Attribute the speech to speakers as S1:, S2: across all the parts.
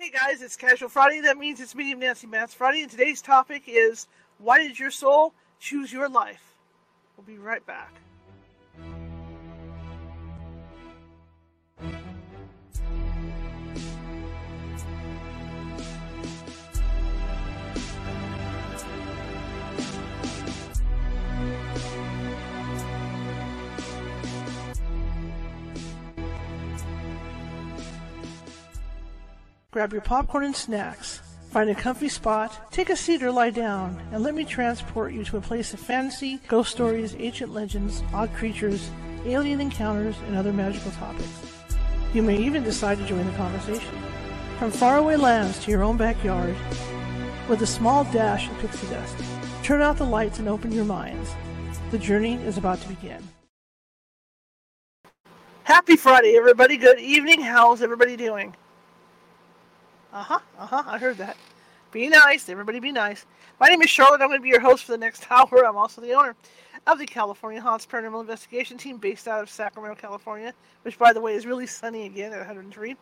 S1: Hey guys, it's Casual Friday. That means it's Medium Nancy Mats Friday, and today's topic is, why did your soul choose your life? We'll be right back. Grab your popcorn and snacks. Find a comfy spot, take a seat or lie down, and let me transport you to a place of fantasy, ghost stories, ancient legends, odd creatures, alien encounters, and other magical topics. You may even decide to join the conversation. From faraway lands to your own backyard, with a small dash of pixie dust, turn out the lights and open your minds. The journey is about to begin. Happy Friday, everybody. Good evening. How's everybody doing? I heard that. Be nice. Everybody be nice. My name is Charlotte. I'm going to be your host for the next hour. I'm also the owner of the California Haunts Paranormal Investigation Team based out of Sacramento, California, which, by the way, is really sunny again at 103.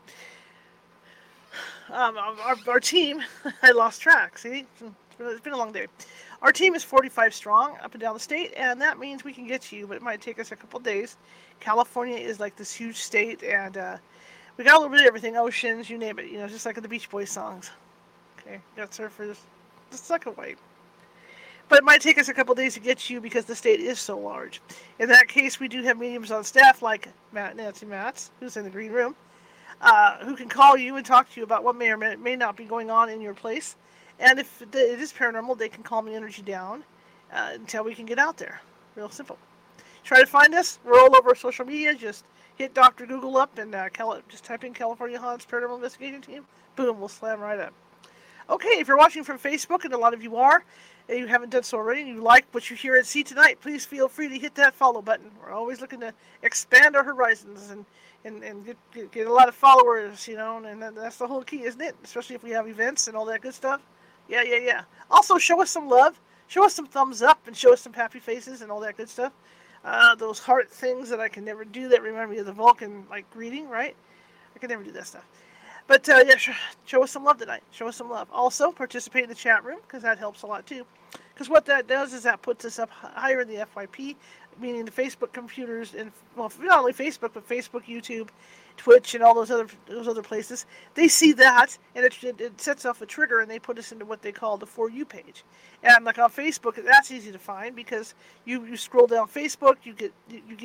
S1: Our team, I lost track. See? It's been a long day. Our team is 45 strong up and down the state, and that means we can get to you, but it might take us a couple days. California is like this huge state, and we got a little bit of everything, oceans, you name it, just like in the Beach Boys songs. Okay, got surfers, the second white. But it might take us a couple days to get to you because the state is so large. In that case, we do have mediums on staff like Nancy Mats, who's in the green room, who can call you and talk to you about what may or may not be going on in your place. And if it is paranormal, they can calm the energy down until we can get out there. Real simple. Try to find us. We're all over social media. Just hit Dr. Google up and just type in California Haunts Paranormal Investigation Team. Boom, we'll slam right up. Okay, if you're watching from Facebook, and a lot of you are, and you haven't done so already, and you like what you hear and see tonight, please feel free to hit that follow button. We're always looking to expand our horizons and get a lot of followers, and that's the whole key, isn't it? Especially if we have events and all that good stuff. Yeah. Also, show us some love. Show us some thumbs up and show us some happy faces and all that good stuff. Those heart things that I can never do that remind me of the Vulcan, greeting, right? I can never do that stuff. But, show us some love tonight. Show us some love. Also, participate in the chat room, because that helps a lot, too. Because what that does is that puts us up higher in the FYP, meaning the Facebook computers, and, well, not only Facebook, but Facebook, YouTube, Twitch, and all those other places. They see that, and it sets off a trigger, and they put us into what they call the For You page. And like on Facebook, that's easy to find because you scroll down Facebook, you get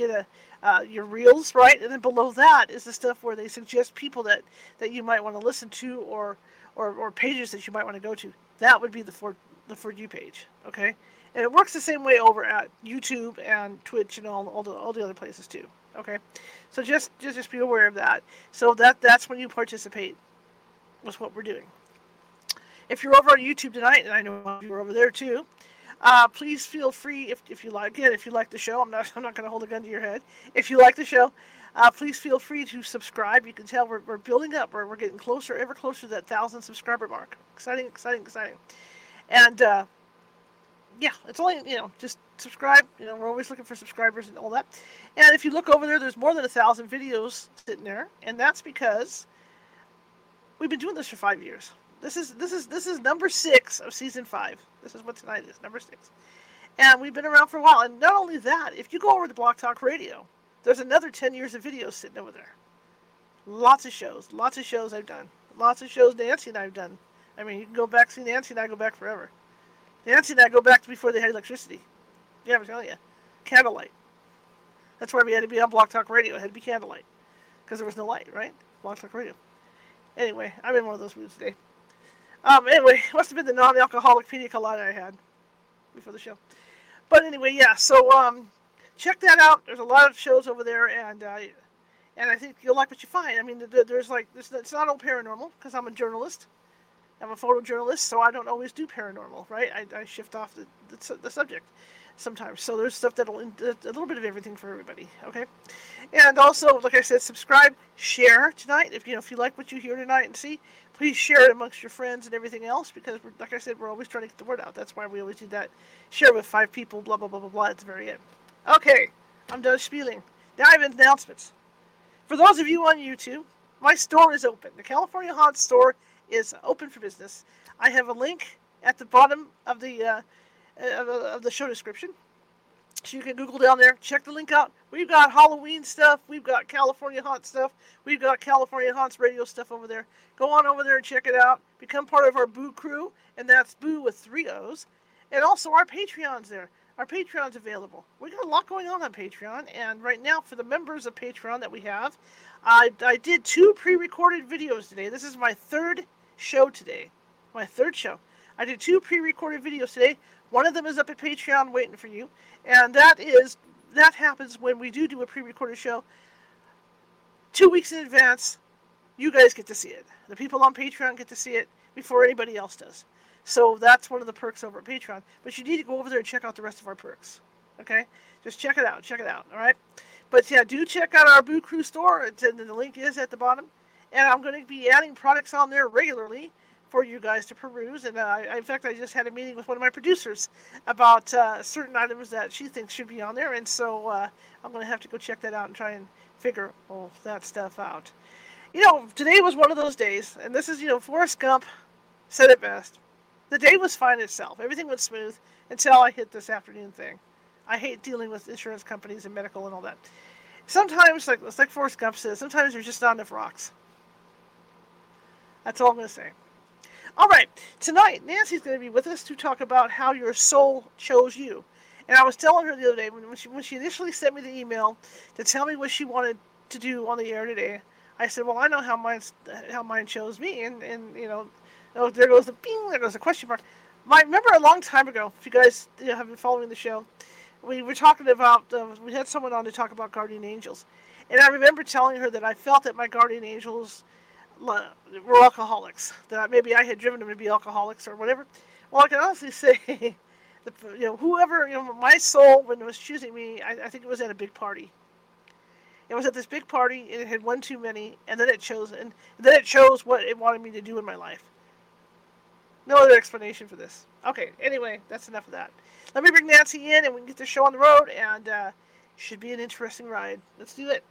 S1: your reels, right, and then below that is the stuff where they suggest people that you might want to listen to or pages that you might want to go to. That would be the For You page, okay? And it works the same way over at YouTube and Twitch and all the other places too. Okay, so just be aware of that. So that's when you participate with what we're doing. If you're over on YouTube tonight, and I know you're over there too, please feel free if you like it. If you like the show, I'm not going to hold a gun to your head. If you like the show, please feel free to subscribe. You can tell we're building up. We're getting ever closer to that 1,000 subscriber mark. Exciting. And yeah, it's only, just subscribe. We're always looking for subscribers and all that. And if you look over there's more than 1,000 videos sitting there, and that's because we've been doing this for 5 years. This is number 6 of season 5. This is what tonight is, number 6. And we've been around for a while. And not only that, if you go over to Blog Talk Radio, there's another 10 years of videos sitting over there. Lots of shows I've done. Lots of shows Nancy and I've done. I mean, you can go back, see Nancy and I go back forever. Nancy and I go back to before they had electricity. Yeah, I'm telling you. Candlelight. That's why we had to be on Blog Talk Radio. It had to be candlelight. Because there was no light, right? Blog Talk Radio. Anyway, I'm in one of those moods today. Anyway, it must have been the non-alcoholic pina colada I had before the show. But anyway, yeah, so check that out. There's a lot of shows over there, and I think you'll like what you find. I mean, it's not all paranormal, because I'm a journalist. I'm a photojournalist, so I don't always do paranormal, right? I shift off the subject sometimes. So there's stuff a little bit of everything for everybody, okay? And also, like I said, subscribe, share tonight. If you like what you hear tonight and see, please share it amongst your friends and everything else, because, like I said, we're always trying to get the word out. That's why we always do that. Share with 5 people, blah, blah, blah, blah, blah, at the very end. Okay, I'm done spieling. Now I have announcements. For those of you on YouTube, my store is open. The California Haunts store is open for business. I have a link at the bottom of the show description. So you can Google down there, check the link out. We've got Halloween stuff. We've got California Haunt stuff. We've got California Haunts radio stuff over there. Go on over there and check it out. Become part of our Boo crew, and that's Boo with 3 O's. And also our Patreon's there. Our Patreon's available. We got a lot going on Patreon, and right now for the members of Patreon that we have, I did 2 pre-recorded videos today. This is my 3rd show today. My 3rd show. I did 2 pre-recorded videos today. One of them is up at Patreon waiting for you. And that happens when we do a pre-recorded show 2 weeks in advance. You guys get to see it. The people on Patreon get to see it before anybody else does. So that's one of the perks over at Patreon. But you need to go over there and check out the rest of our perks. Okay? Just check it out. Check it out. All right? But yeah, do check out our Boo Crew store. The link is at the bottom. And I'm going to be adding products on there regularly for you guys to peruse. And in fact, I just had a meeting with one of my producers about certain items that she thinks should be on there. And so I'm going to have to go check that out and try and figure all that stuff out. Today was one of those days. And this is, Forrest Gump said it best. The day was fine itself. Everything went smooth until I hit this afternoon thing. I hate dealing with insurance companies and medical and all that. Sometimes, like Forrest Gump says, sometimes there's just not enough rocks. That's all I'm going to say. All right, tonight, Nancy's going to be with us to talk about how your soul chose you. And I was telling her the other day, when she initially sent me the email to tell me what she wanted to do on the air today, I said, well, I know how mine chose me. And oh, there goes the bing, there goes the question mark. Remember a long time ago, if you guys have been following the show, we were talking about, we had someone on to talk about guardian angels. And I remember telling her that I felt that my guardian angels were alcoholics. That maybe I had driven them to be alcoholics or whatever. Well, I can honestly say, whoever, my soul, when it was choosing me, I think it was at a big party. It was at this big party, and it had one too many, and then it chose what it wanted me to do in my life. No other explanation for this. Okay, anyway, that's enough of that. Let me bring Nancy in, and we can get the show on the road, and should be an interesting ride. Let's do it.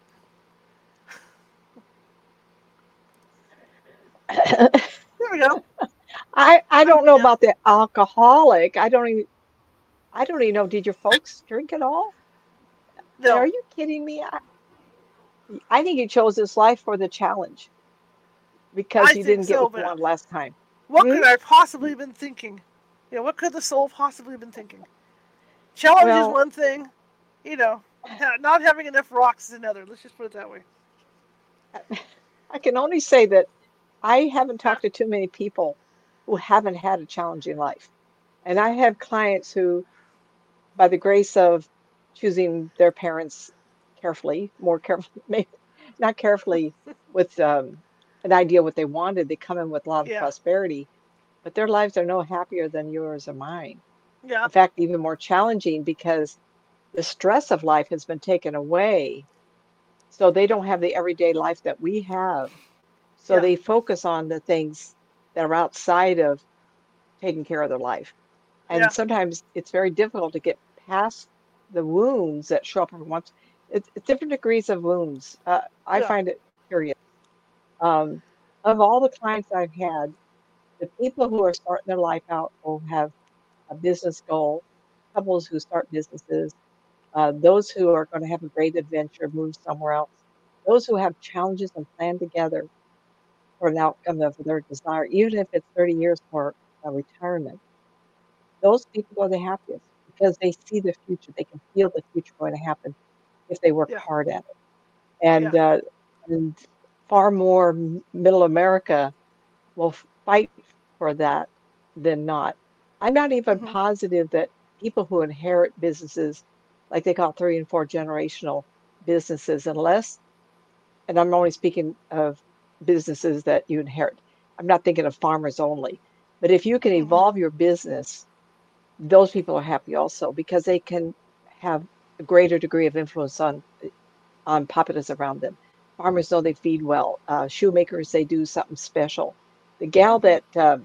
S1: There we go.
S2: I don't know about the alcoholic. I don't even know. Did your folks drink at all?
S1: No.
S2: Are you kidding me? I think you chose this life for the challenge because you didn't get what you wanted last time.
S1: What could I possibly have been thinking? What could the soul possibly have been thinking? Challenge is one thing. Not having enough rocks is another. Let's just put it that way.
S2: I can only say that I haven't talked to too many people who haven't had a challenging life. And I have clients who, by the grace of choosing their parents carefully, more carefully, maybe not carefully with an idea what they wanted, they come in with a lot of prosperity, but their lives are no happier than yours or mine.
S1: Yeah.
S2: In fact, even more challenging because the stress of life has been taken away. So they don't have the everyday life that we have. So they focus on the things that are outside of taking care of their life. And sometimes it's very difficult to get past the wounds that show up every once. It's different degrees of wounds. I find it curious. Of all the clients I've had, the people who are starting their life out or have a business goal, couples who start businesses, those who are going to have a great adventure, move somewhere else, those who have challenges and plan together for an outcome of their desire, even if it's 30 years for a retirement, those people are the happiest because they see the future. They can feel the future going to happen if they work hard at it. And far more middle America will fight for that than not. I'm not even positive that people who inherit businesses, like they call 3 and 4 generational businesses, unless, and I'm only speaking of businesses that you inherit. I'm not thinking of farmers only. But if you can evolve your business, those people are happy also because they can have a greater degree of influence on populace around them. Farmers know they feed well. Shoemakers, they do something special. The gal that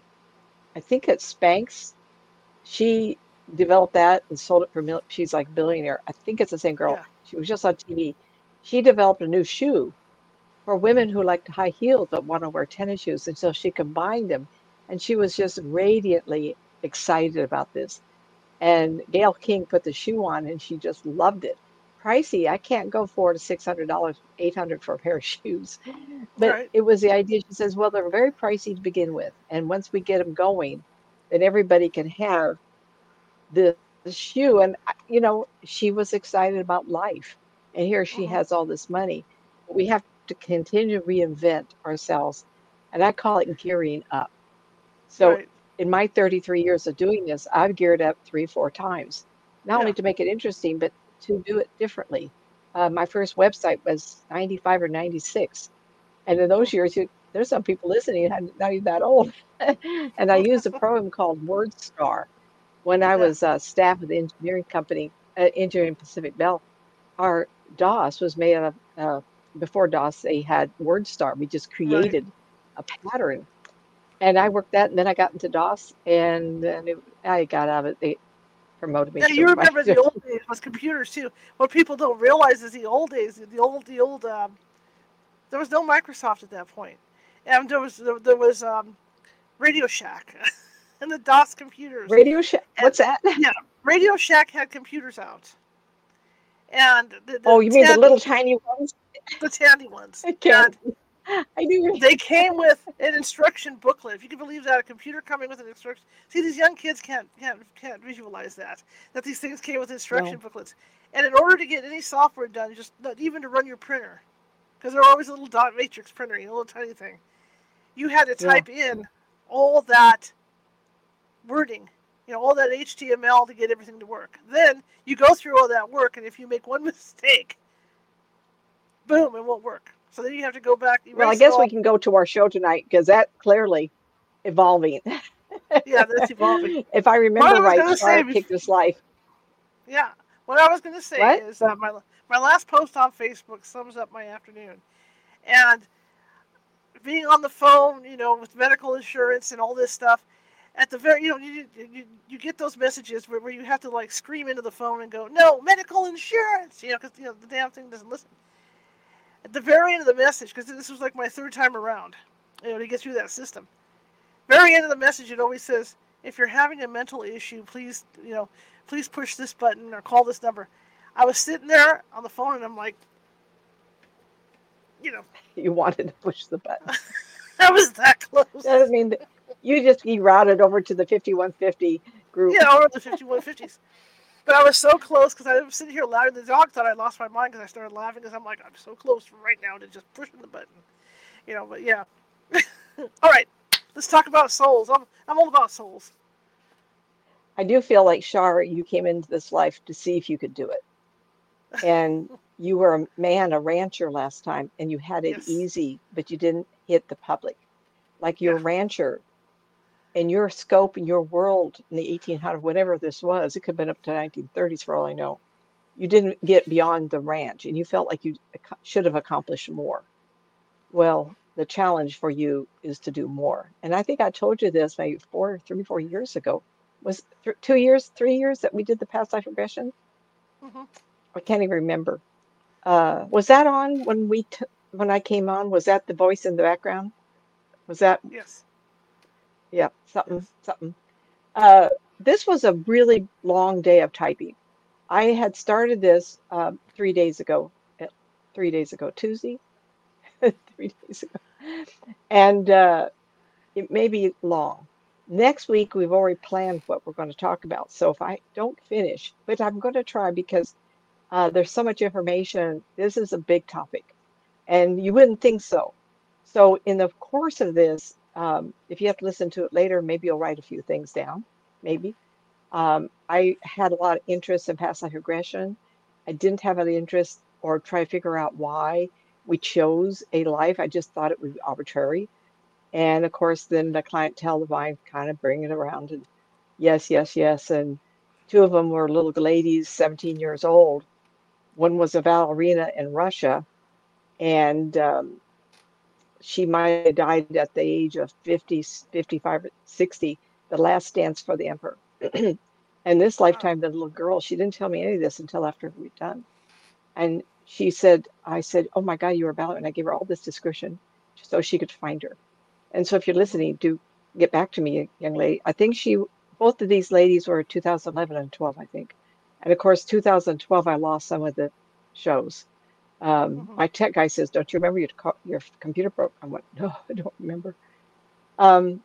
S2: I think it's Spanx, she developed that and sold it for she's like a billionaire. I think it's the same girl.
S1: Yeah.
S2: She was just on TV. She developed a new shoe for women who like high heels but want to wear tennis shoes. And so she combined them, and she was just radiantly excited about this. And Gail King put the shoe on, and she just loved it. Pricey, I can't go $400 to $600, 800 for a pair of shoes. But
S1: Right.
S2: it was the idea. She says, well, they're very pricey to begin with, and once we get them going, then everybody can have the shoe. And she was excited about life. And here she
S1: Hmm.
S2: has all this money. But we have to continue to reinvent ourselves. And I call it gearing up. So
S1: Right.
S2: in my 33 years of doing this, I've geared up three, four times, not
S1: Yeah.
S2: only to make it interesting, but to do it differently. My first website was 95 or 96. And in those years, there's some people listening not even that old. And I used a program called WordStar. When I
S1: Yeah.
S2: was staff of the engineering company, Engineering Pacific Bell, our DOS was made out of, before DOS, they had WordStar. We just
S1: Right.
S2: created a pattern. And I worked that, and then I got into DOS, and then I got out of it. They promoted me
S1: Yeah,
S2: to
S1: you remember
S2: supervisor.
S1: the old days with computers too. What people don't realize is the old days, the old. There was no Microsoft at that point, and there was Radio Shack, and the DOS computers,
S2: Radio Shack,
S1: and
S2: what's that?
S1: yeah, Radio Shack had computers out, and the
S2: Oh,
S1: the
S2: you mean the
S1: Tandy,
S2: little tiny ones?
S1: the Tandy ones,
S2: I can't.
S1: and
S2: I do.
S1: they came with an instruction booklet. If you can believe that, a computer coming with an instruction. See, these young kids can't visualize that these things came with instruction
S2: No.
S1: booklets. And in order to get any software done, just not even to run your printer, because they're always a little dot matrix printer, a little tiny thing, you had to
S2: Yeah.
S1: type in all that wording, all that HTML to get everything to work. Then you go through all that work, and if you make one mistake, boom, it won't work. So then you have to go back,
S2: Well, I
S1: erase it
S2: guess we
S1: all.
S2: can go to our show tonight because that clearly evolving.
S1: Yeah, that's evolving.
S2: If I
S1: What
S2: remember
S1: I was
S2: right,
S1: going to say
S2: Shar
S1: before,
S2: kicked this life.
S1: yeah, what I was going to say
S2: What?
S1: is my last post on Facebook sums up my afternoon, and being on the phone, with medical insurance and all this stuff. At the very, you get those messages where you have to like scream into the phone and go, no, medical insurance, because the damn thing doesn't listen. At the very end of the message, because this was like my third time around, to get through that system. Very end of the message, it always says, if you're having a mental issue, please push this button or call this number. I was sitting there on the phone and I'm like, you know,
S2: You wanted to push the button.
S1: I was that
S2: I
S1: close.
S2: mean, you just be routed over to the 5150 group.
S1: Or the 5150s. But I was so close because I was sitting here laughing. The dog thought I lost my mind because I started laughing because I'm like, I'm so close right now to just pushing the button. But yeah. All right, let's talk about souls. I'm all about souls.
S2: I do feel like, Shar, you came into this life to see if you could do it. And you were a man, a rancher last time, and you had it
S1: Yes.
S2: easy, but you didn't hit the public. Like
S1: Yeah.
S2: your rancher and your scope and your world in the 1800s, whatever this was, it could have been up to 1930s for all I know. You didn't get beyond the ranch and you felt like you should have accomplished more. Well, the challenge for you is to do more. And I think I told you this maybe 4 years ago. Was 2 years, 3 years that we did the past life regression?
S1: Hmm.
S2: I can't even remember. Was that on when when I came on? Was that the voice in the background? Was that,
S1: Yes.
S2: yeah, something,
S1: Yes.
S2: something. Uh, this was a really long day of typing. I had started this 3 days ago, 3 days ago, Tuesday, 3 days ago, and it may be long. Next week, we've already planned what we're going to talk about. So if I don't finish, but I'm going to try because there's so much information. This is a big topic, and you wouldn't think so. So in the course of this, if you have to listen to it later, maybe you'll write a few things down, maybe. I had a lot of interest in past life regression. I didn't have any interest or try to figure out why we chose a life. I just thought it was arbitrary. And of course, then the clientele of mine kind of bring it around and yes, yes, yes. And two of them were little ladies, 17 years old. One was a ballerina in Russia, and she might have died at the age of 50, 55, or 60, the last dance for the emperor. And this
S1: Wow.
S2: lifetime, the little girl, she didn't tell me any of this until after we'd done. And I said, oh my God, you were a ballerina. And I gave her all this description so she could find her. And so if you're
S1: Mhm.
S2: listening, do get back to me, young lady. I think both of these ladies were 2011 and 12, I think. And of course, 2012, I lost some of the shows.
S1: Mhm.
S2: My tech guy says, don't you remember your computer broke? I went, no, I don't remember. Um,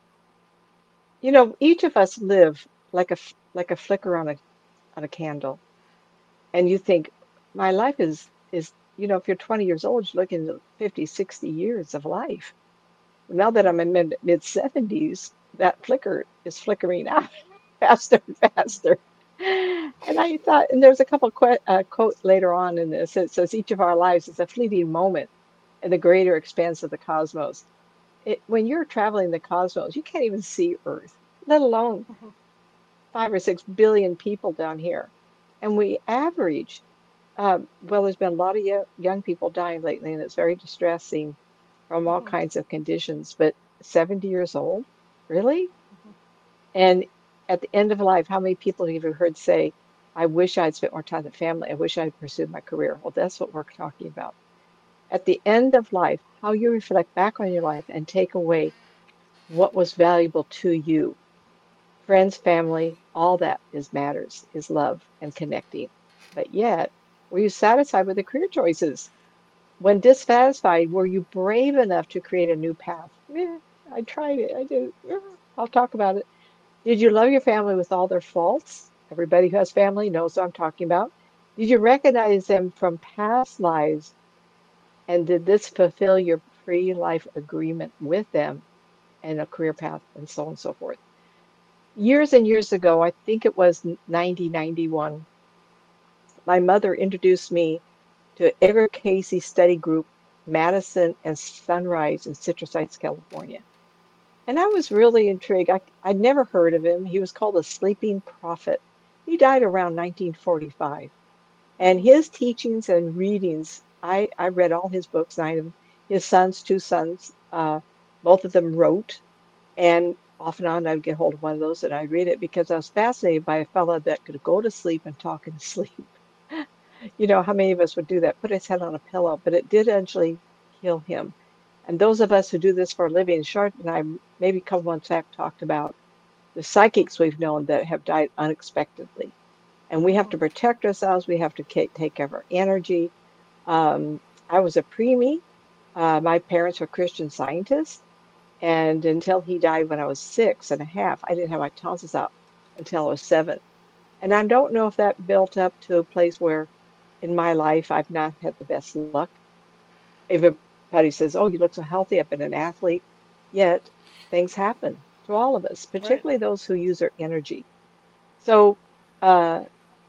S2: each of us live like a flicker on a candle. And you think, my life is, if you're 20 years old, you're looking at 50, 60 years of life. Now that I'm in mid 70s, that flicker is flickering out faster and faster. And I thought, and there's a couple quotes later on in this. It says, each of our lives is a fleeting moment in the greater expanse of the cosmos. When you're traveling the cosmos, you can't even see Earth, let alone
S1: Mhm.
S2: 5 or 6 billion people down here. And we average, well, there's been a lot of young people dying lately, and it's very distressing from all
S1: Mhm.
S2: kinds of conditions. But 70 years old, really?
S1: Mhm.
S2: And at the end of life, how many people have you heard say, I wish I'd spent more time with family. I wish I'd pursued my career. Well, that's what we're talking about. At the end of life, how you reflect back on your life and take away what was valuable to you. Friends, family, all that is matters, is love and connecting. But yet, were you satisfied with the career choices? When dissatisfied, were you brave enough to create a new path? I tried it. I did. I'll talk about it. Did you love your family with all their faults? Everybody who has family knows what I'm talking about. Did you recognize them from past lives? And did this fulfill your pre-life agreement with them and a career path and so on and so forth? Years and years ago, I think it was 1991, my mother introduced me to Edgar Casey Study Group, Madison and Sunrise in Citrus Heights, California. And I was really intrigued. I'd never heard of him. He was called a sleeping prophet. He died around 1945. And
S1: Mhm.
S2: his teachings and readings, I read all his books, nine of them. His sons, two sons, both of them wrote. And off and on, I'd get hold of one of those and I'd read it because I was fascinated by a fellow that could go to sleep and talk in his sleep. How many of us would do that? Put his head on a pillow, but it did actually kill him. And those of us who do this for a living, Shart and I, maybe a couple months back, talked about the psychics we've known that have died unexpectedly. And we have
S1: Mhm.
S2: to protect ourselves. We have to take care of our energy. I was a preemie. My parents were Christian Scientists. And until he died when I was 6 and a half, I didn't have my tonsils out until I was 7. And I don't know if that built up to a place where in my life I've not had the best luck. Everybody says, oh, you look so healthy. I've been an athlete. Yet things happen to all of us,
S1: Right.
S2: particularly those who use their energy. So uh,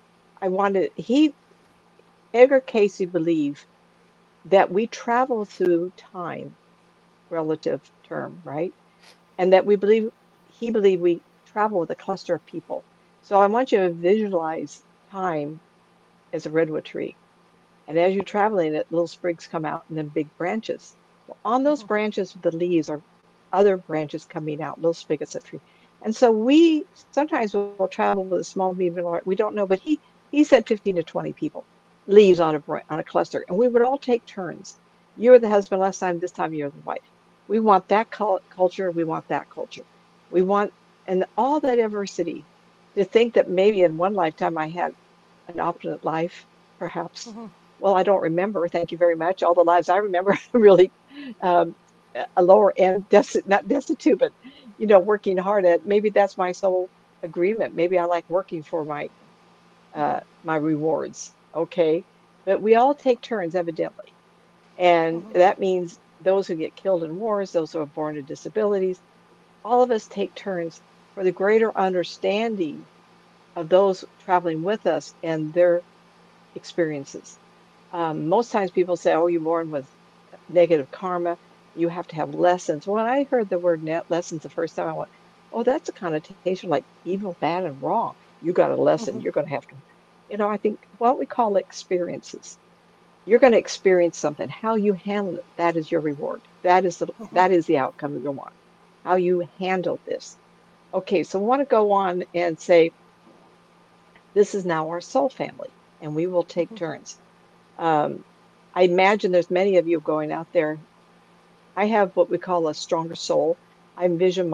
S2: Edgar Casey believed that we travel through time, relative term, right? And that he believed we travel with a cluster of people. So I want you to visualize time as a redwood tree. And as you're traveling it, little sprigs come out and then big branches. Well, on those
S1: Mhm.
S2: branches with the leaves are other branches coming out, little spigots of tree. And so we sometimes will travel with a small, medium, large, we don't know, but he said 15 to 20 people, leaves on a cluster, and we would all take turns. You're the husband last time, this time you're the wife. We want that culture, we want that culture. We want, and all that diversity, to think that maybe in one lifetime I had an alternate life, perhaps.
S1: Mhm.
S2: Well, I don't remember. Thank you very much. All the lives I remember are really um, a lower end, not destitute, but working hard at. Maybe that's my sole agreement. Maybe I like working for
S1: Mhm.
S2: my rewards. Okay, but we all take turns, evidently, and
S1: Mhm.
S2: that means those who get killed in wars, those who are born with disabilities, all of us take turns for the greater understanding of those traveling with us and their experiences. Most times people say, oh, you're born with negative karma. You have to have lessons. When I heard the word net lessons the first time, I went, oh, that's a connotation like evil, bad, and wrong. You got a lesson.
S1: Mhm.
S2: You're going to have to, I think what we call experiences. You're going to experience something. How you handle it, that is your reward.
S1: Mhm.
S2: That is the outcome you want. How you handle this. Okay, so I want to go on and say, this is now our soul family, and we will take
S1: Mhm.
S2: turns. Um, I imagine there's many of you going out there. I have what we call a stronger soul. I envision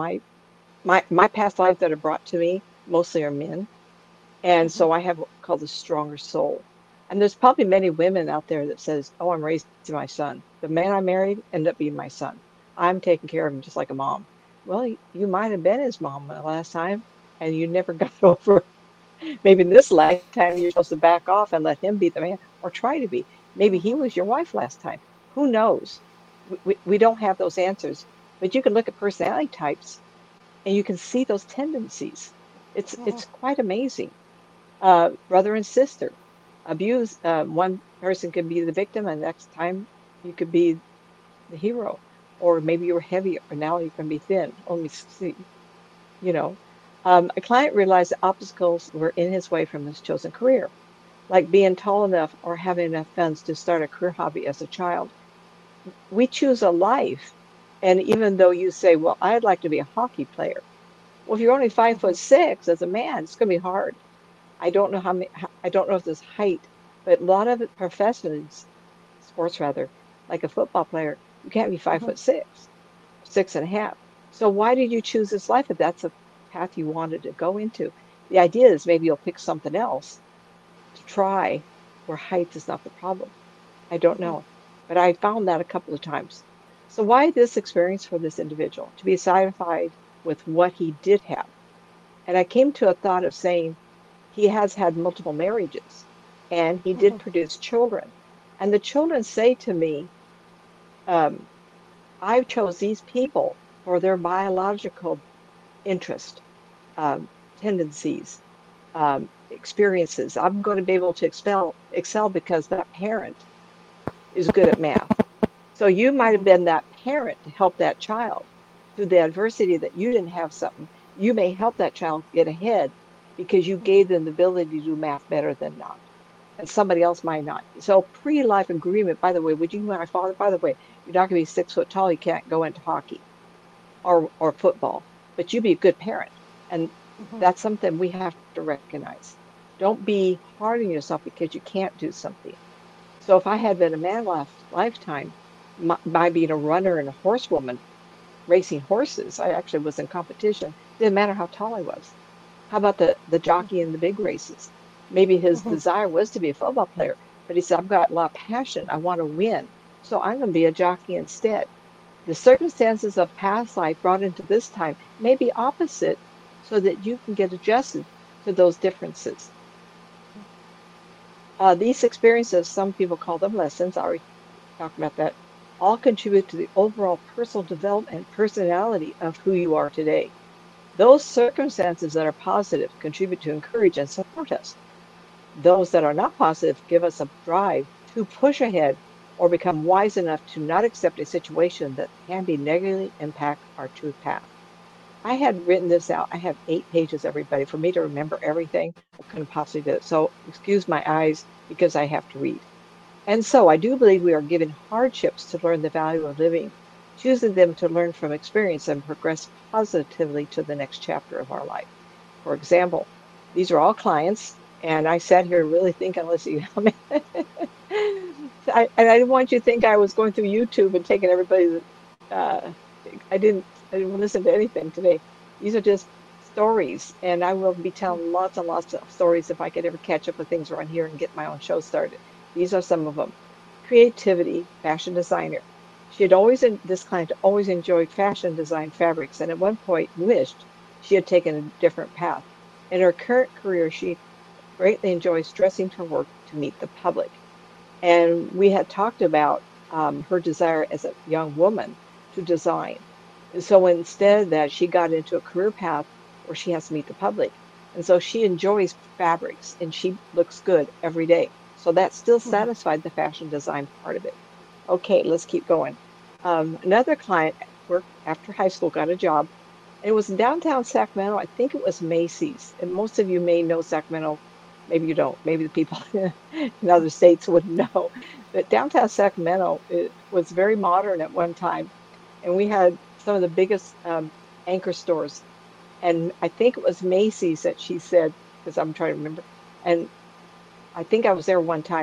S2: my past lives that are brought to me mostly are men. And
S1: Mhm.
S2: so I have what we call the stronger soul. And there's probably many women out there that says, "Oh, I'm raising my son. The man I married ended up being my son. I'm taking care of him just like a mom." Well, you might have been his mom the last time, and you never got over. Maybe in this lifetime you're supposed to back off and let him be the man, or try to be. Maybe he
S1: Mhm.
S2: was your wife last time. Who knows? We don't have those answers, but you can look at personality types and you can see those tendencies.
S1: Mhm.
S2: It's quite amazing. Brother and sister abuse. One person can be the victim, and next time you could be the hero, or maybe you were heavy, or now you can be thin. Only see, you know. A client realized the obstacles were in his way from his chosen career, like being tall enough or having enough funds to start a career hobby as a child. We choose a life, and even though you say, "Well, I'd like to be a hockey player," well, if you're only five
S1: Mhm.
S2: foot six as a man, it's going to be hard. I don't know I don't know if there's height, but a lot of professions, sports rather, like a football player, you can't be five
S1: Mhm.
S2: foot six, 6.5. So why did you choose this life if that's a path you wanted to go into? The idea is maybe you'll pick something else to try where height is not the problem. I don't
S1: Mhm.
S2: know, but I found that a couple of times. So why this experience for this individual? To be satisfied with what he did have. And I came to a thought of saying, he has had multiple marriages and he did
S1: Mhm.
S2: produce children. And the children say to me, um, I chose these people for their biological interest, tendencies, experiences. I'm going to be able to excel because that parent is good at math. So you might have
S1: Mhm.
S2: been that parent to help that child through the adversity that you didn't have something. You may help that child get ahead because you
S1: Mhm.
S2: gave them the ability to do math better than not. And somebody else might not. So pre-life agreement, by the way, would you my father, by the way, you're not going to be 6 foot tall, you can't go into hockey or football, but you be a good parent. And
S1: Mhm.
S2: that's something we have to recognize. Don't be hard on yourself because you can't do something. So if I had been a man last lifetime, by being a runner and a horsewoman, racing horses, I actually was in competition. Didn't matter how tall I was. How about the jockey in the big races? Maybe his
S1: Mhm.
S2: desire was to be a football player, but he said, I've got a lot of passion. I want to win. So I'm going to be a jockey instead. The circumstances of past life brought into this time may be opposite so that you can get adjusted to those differences. These experiences, some people call them lessons. I already talked about that, all contribute to the overall personal development and personality of who you are today. Those circumstances that are positive contribute to encourage and support us. Those that are not positive give us a drive to push ahead or become wise enough to not accept a situation that can be negatively impact our true path. I had written this out. I have 8 pages, everybody. For me to remember everything, I couldn't possibly do it. So excuse my eyes because I have to read. And so I do believe we are given hardships to learn the value of living, choosing them to learn from experience and progress positively to the next chapter of our life. For example, these are all clients, and I sat here really thinking, let's see, and I didn't want you to think I was going through YouTube and taking everybody's. Uh, I didn't listen to anything today. These are just stories, and I will be telling lots and lots of stories if I could ever catch up with things around here and get my own show started. These are some of them. Creativity, fashion designer. She had this client always enjoyed fashion design fabrics and at one point wished she had taken a different path. In her current career, she greatly enjoys dressing for work to meet the public. And we had talked about her desire as a young woman to design. And so instead of that, she got into a career path where she has to meet the public. And so she enjoys fabrics and she looks good every day. So that still
S1: Mhm.
S2: satisfied the fashion design part of it. Okay, let's keep going. Another client worked after high school, got a job, and it was in downtown Sacramento. I think it was Macy's. And most of you may know Sacramento. Maybe you don't. Maybe the people in other states wouldn't know. But downtown Sacramento, it was very modern at one time. And we had some of the biggest anchor stores. And I think it was Macy's that she said, because I'm trying to remember. And I think I was there one time.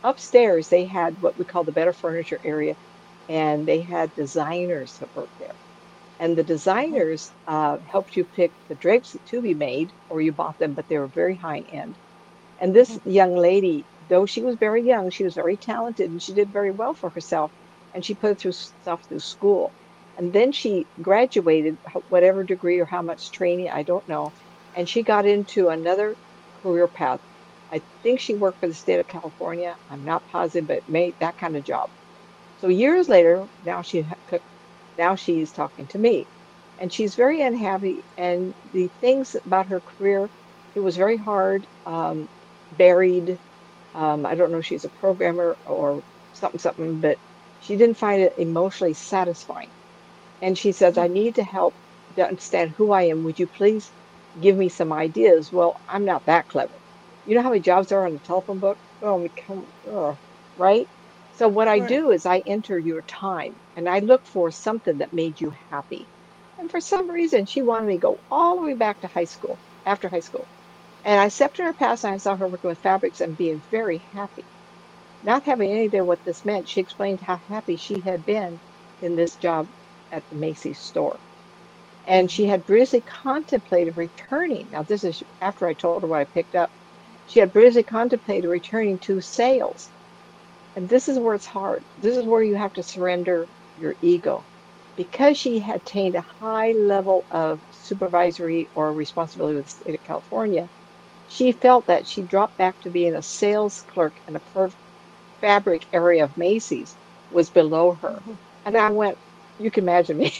S2: upstairs they had what we call the better furniture area, and they had designers that worked there. And the
S1: Mhm.
S2: designers helped you pick the drapes to be made, or you bought them, but they were very high end. And this
S1: Mhm.
S2: young lady, though she was very young, she was very talented and she did very well for herself. And she put through stuff through school. And then she graduated, whatever degree or how much training, I don't know. And she got into another career path. I think she worked for the state of California. I'm not positive, but made that kind of job. So years later, now she's talking to me, and she's very unhappy. And the things about her career, it was very hard, buried. I don't know if she's a programmer or something, something, but she didn't find it emotionally satisfying. And she says,
S1: Mhm.
S2: I need to help to understand who I am. Would you please give me some ideas? Well, I'm not that clever. You know how many jobs there are on the telephone book? Oh, right? So what I
S1: Right.
S2: do is I enter your time and I look for something that made you happy. And for some reason, she wanted me to go all the way back to high school, after high school. And I stepped in her past and I saw her working with fabrics and being very happy. Not having any idea what this meant, she explained how happy she had been in this job at the Macy's store. And
S1: Mhm.
S2: she had briefly contemplated returning. Now, this is after I told her what I picked up. She had briefly contemplated returning to sales. And this is where it's hard. This is where you have to surrender your ego. Because she had attained a high level of supervisory or responsibility with the state of California, she felt that she dropped back to being a sales clerk in a fabric area of Macy's was below her.
S1: Mhm.
S2: And I went, you can imagine me.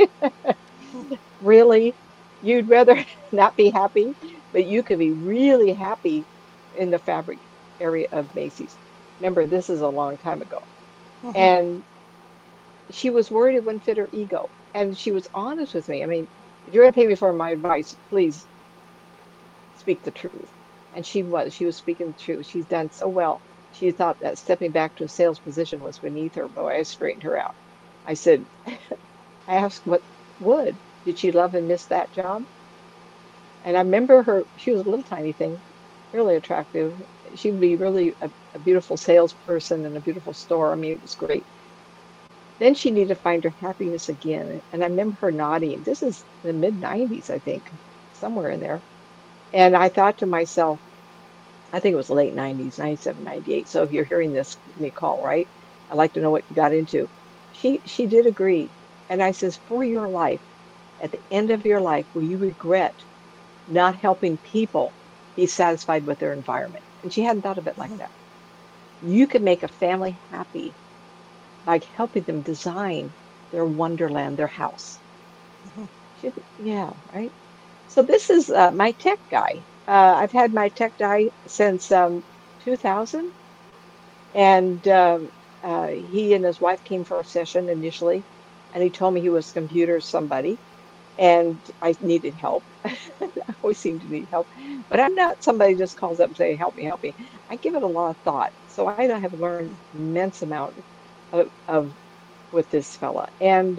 S2: Really? You'd rather not be happy, but you could be really happy in the fabric area of Macy's. Remember, this is a long time ago.
S1: Mhm.
S2: And she was worried it wouldn't fit her ego. And she was honest with me. I mean, if you're going to pay me for my advice, please speak the truth. And she was speaking the truth. She's done so well. She thought that stepping back to a sales position was beneath her, but I straightened her out. I said, I asked what would. Did she love and miss that job? And I remember her, she was a little tiny thing, really attractive. She would be really a beautiful salesperson in a beautiful store. I mean, it was great. Then she needed to find her happiness again. And I remember her nodding. This is the mid 90s, I think, somewhere in there. And I thought to myself, I think it was late 90s, 97, 98. So if you're hearing this, give me a call, right? I'd like to know what you got into. She did agree. And I says, for your life, at the end of your life, will you regret not helping people be satisfied with their environment? And she hadn't thought of it like
S1: Mhm.
S2: that. You can make a family happy by helping them design their wonderland, their house.
S1: Mhm.
S2: Yeah, right. So this is my tech guy. I've had my tech guy since 2000, and he and his wife came for a session initially, and he told me he was computer somebody, and I needed help. I always seem to need help, but I'm not somebody who just calls up and say, "Help me, help me." I give it a lot of thought, so I have learned immense amount of with this fella, and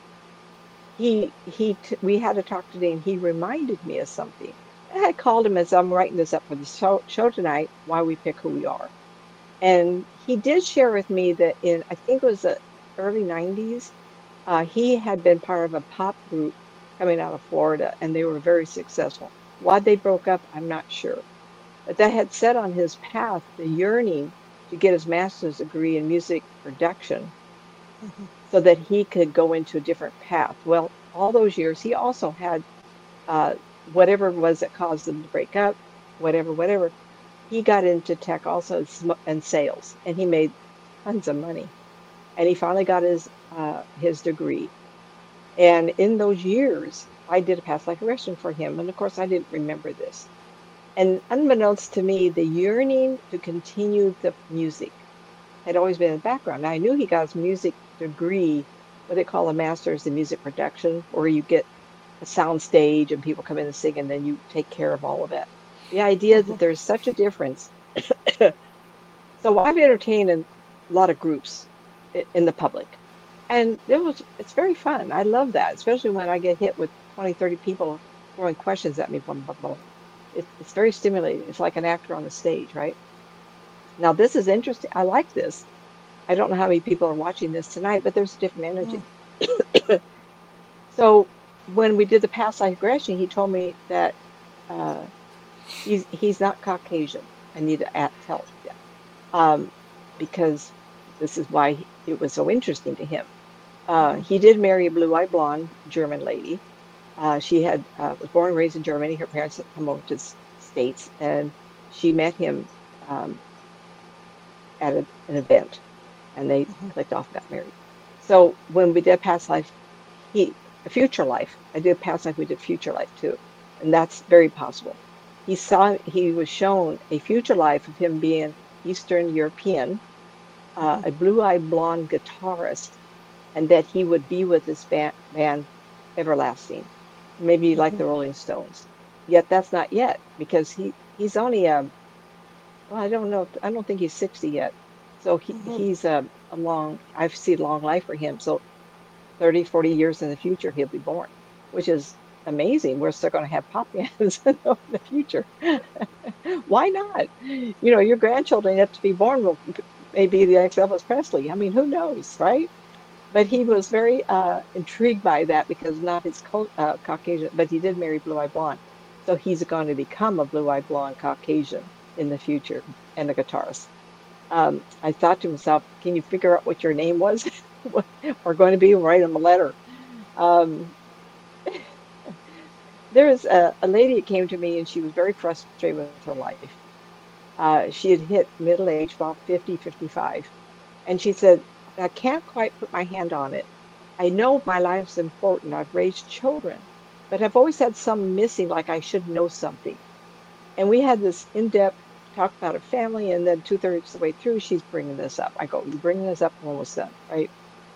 S2: we had to talk today, and he reminded me of something. I had called him as I'm writing this up for the show tonight, why we pick who we are. And he did share with me that in, I think it was the early 90s, he had been part of a pop group coming out of Florida, and they were very successful. Why they broke up, I'm not sure. But that had set on his path the yearning to get his master's degree in music production
S1: Mhm.
S2: so that he could go into a different path. Well, all those years, he also had whatever it was that caused them to break up, whatever. He got into tech also and sales, and he made tons of money. And he finally got his degree. And in those years, I did a past life regression for him, and of course, I didn't remember this. And unbeknownst to me, the yearning to continue the music had always been in the background. Now, I knew he got his music degree, what they call a master's in music production, where you get a sound stage and people come in and sing, and then you take care of all of it. The idea that
S1: Mhm.
S2: there's such a difference. So I've entertained in a lot of groups in the public, and it's very fun. I love that, especially when I get hit with 20, 30 people throwing questions at me. Blah, blah, blah. It's very stimulating. It's like an actor on the stage, right? Now, this is interesting. I like this. I don't know how many people are watching this tonight, but there's a different
S1: Mm,
S2: energy. So when we did the past life regression, he told me that uh, he's not Caucasian. I need to tell um, because this is why it was so interesting to him.
S1: mhm,
S2: He did marry a blue-eyed blonde German lady. She had was born and raised in Germany. Her parents had come over to the States, and she met him um, at an event, and they
S1: mhm,
S2: clicked off, got married. So when we did past life, he a future life. I did past life. We did future life too, and that's very possible. He was shown a future life of him being Eastern European,
S1: mhm,
S2: a blue-eyed blonde guitarist, and that he would be with this band everlasting, maybe like
S1: mhm,
S2: the Rolling Stones. Yet that's not yet because he's only well, I don't know. I don't think he's 60 yet. So
S1: mhm.
S2: he's a long, I see a long life for him. So 30, 40 years in the future, he'll be born, which is amazing. We're still going to have pop bands in the future. Why not? You know, your grandchildren yet to be born will maybe the next Elvis Presley. I mean, who knows, right? But he was very intrigued by that because not his Caucasian, but he did marry blue-eyed blonde. So he's going to become a blue-eyed blonde Caucasian in the future and a guitarist. I thought to myself, can you figure out what your name was? We're going to be write him a letter. Um, there was a lady that came to me and she was very frustrated with her life. She had hit middle age, about 50, 55. And she said, I can't quite put my hand on it. I know my life's important. I've raised children, but I've always had some missing, like I should know something. And we had this in-depth talk about her family, and then two-thirds of the way through, she's bringing this up. I go, you bringing this up? I'm almost done, right?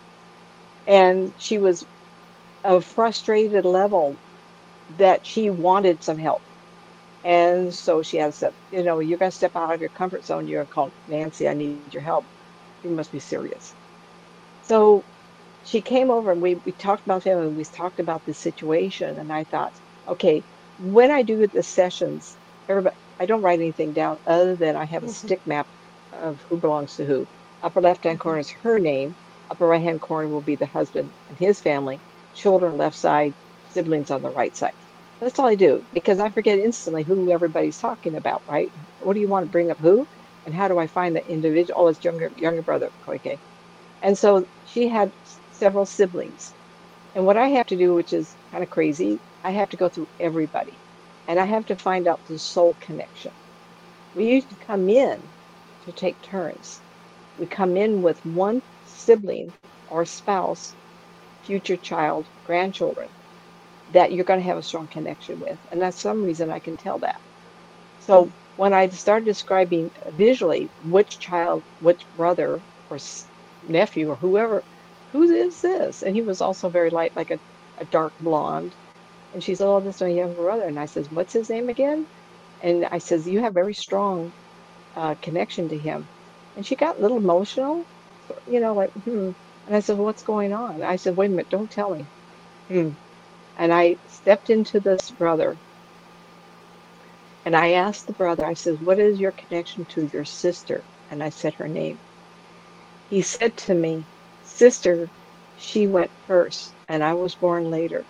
S2: And she was a frustrated level that she wanted some help. And so she had said, you know, you're going to step out of your comfort zone. You're going to call Nancy, I need your help. You must be serious. So she came over and we talked about family. We talked about the situation, and I thought, okay, when I do the sessions, everybody, I don't write anything down other than I have a
S1: Mhm,
S2: stick map of who belongs to who. Upper left-hand
S1: mhm,
S2: corner is her name. Upper right-hand corner will be the husband and his family. Children left side, siblings on the right side. That's all I do because I forget instantly who everybody's talking about, right? What do you want to bring up who? And how do I find the individual? Oh, it's younger brother, Koike. And so she had several siblings. And what I have to do, which is kind of crazy, I have to go through everybody and I have to find out the soul connection. We usually come in to take turns. We come in with one sibling or spouse, future child, grandchildren that you're going to have a strong connection with. And that's some reason I can tell that. So when I started describing visually which child, which brother or nephew or whoever, who is this? And he was also very light, like a dark blonde. And she said, oh, this is my younger brother. And I says, what's his name again? And I says, you have very strong connection to him. And she got a little emotional, so, you know, like, hmm. And I said, well, what's going on? I said, wait a minute, don't tell me. Hmm. And I stepped into this brother and I asked the brother, I said, what is your connection to your sister? And I said her name. He said to me, sister, she went first and I was born later.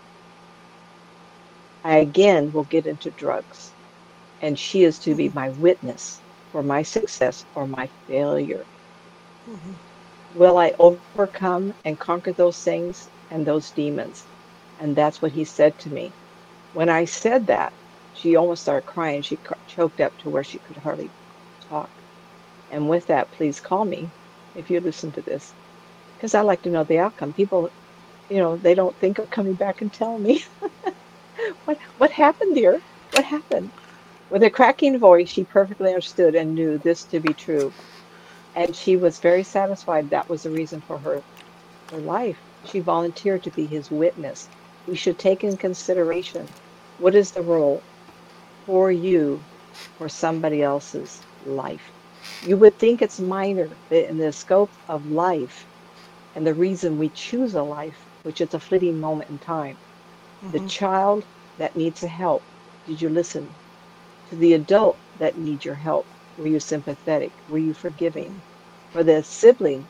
S2: I again will get into drugs and she is to be
S1: mhm,
S2: my witness for my success or my failure.
S1: mhm,
S2: Will I overcome and conquer those things and those demons? And that's what he said to me. When I said that, she almost started crying. She choked up to where she could hardly talk. And with that, please call me if you listen to this, because I like to know the outcome. People, you know, they don't think of coming back and telling me what happened, dear? What happened? With a cracking voice, she perfectly understood and knew this to be true. And she was very satisfied that was the reason for her life. She volunteered to be his witness. We should take in consideration what is the role for you for somebody else's life. You would think it's minor, but in the scope of life and the reason we choose a life, which is a fleeting moment in time, the
S1: mhm,
S2: child that needs help, did you listen? To the adult that needs your help. Were you sympathetic? Were you forgiving? For the sibling,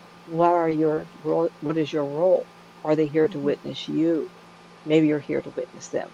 S2: what is your role? Are they here to
S1: Mm-hmm.
S2: witness you? Maybe you're here to witness them.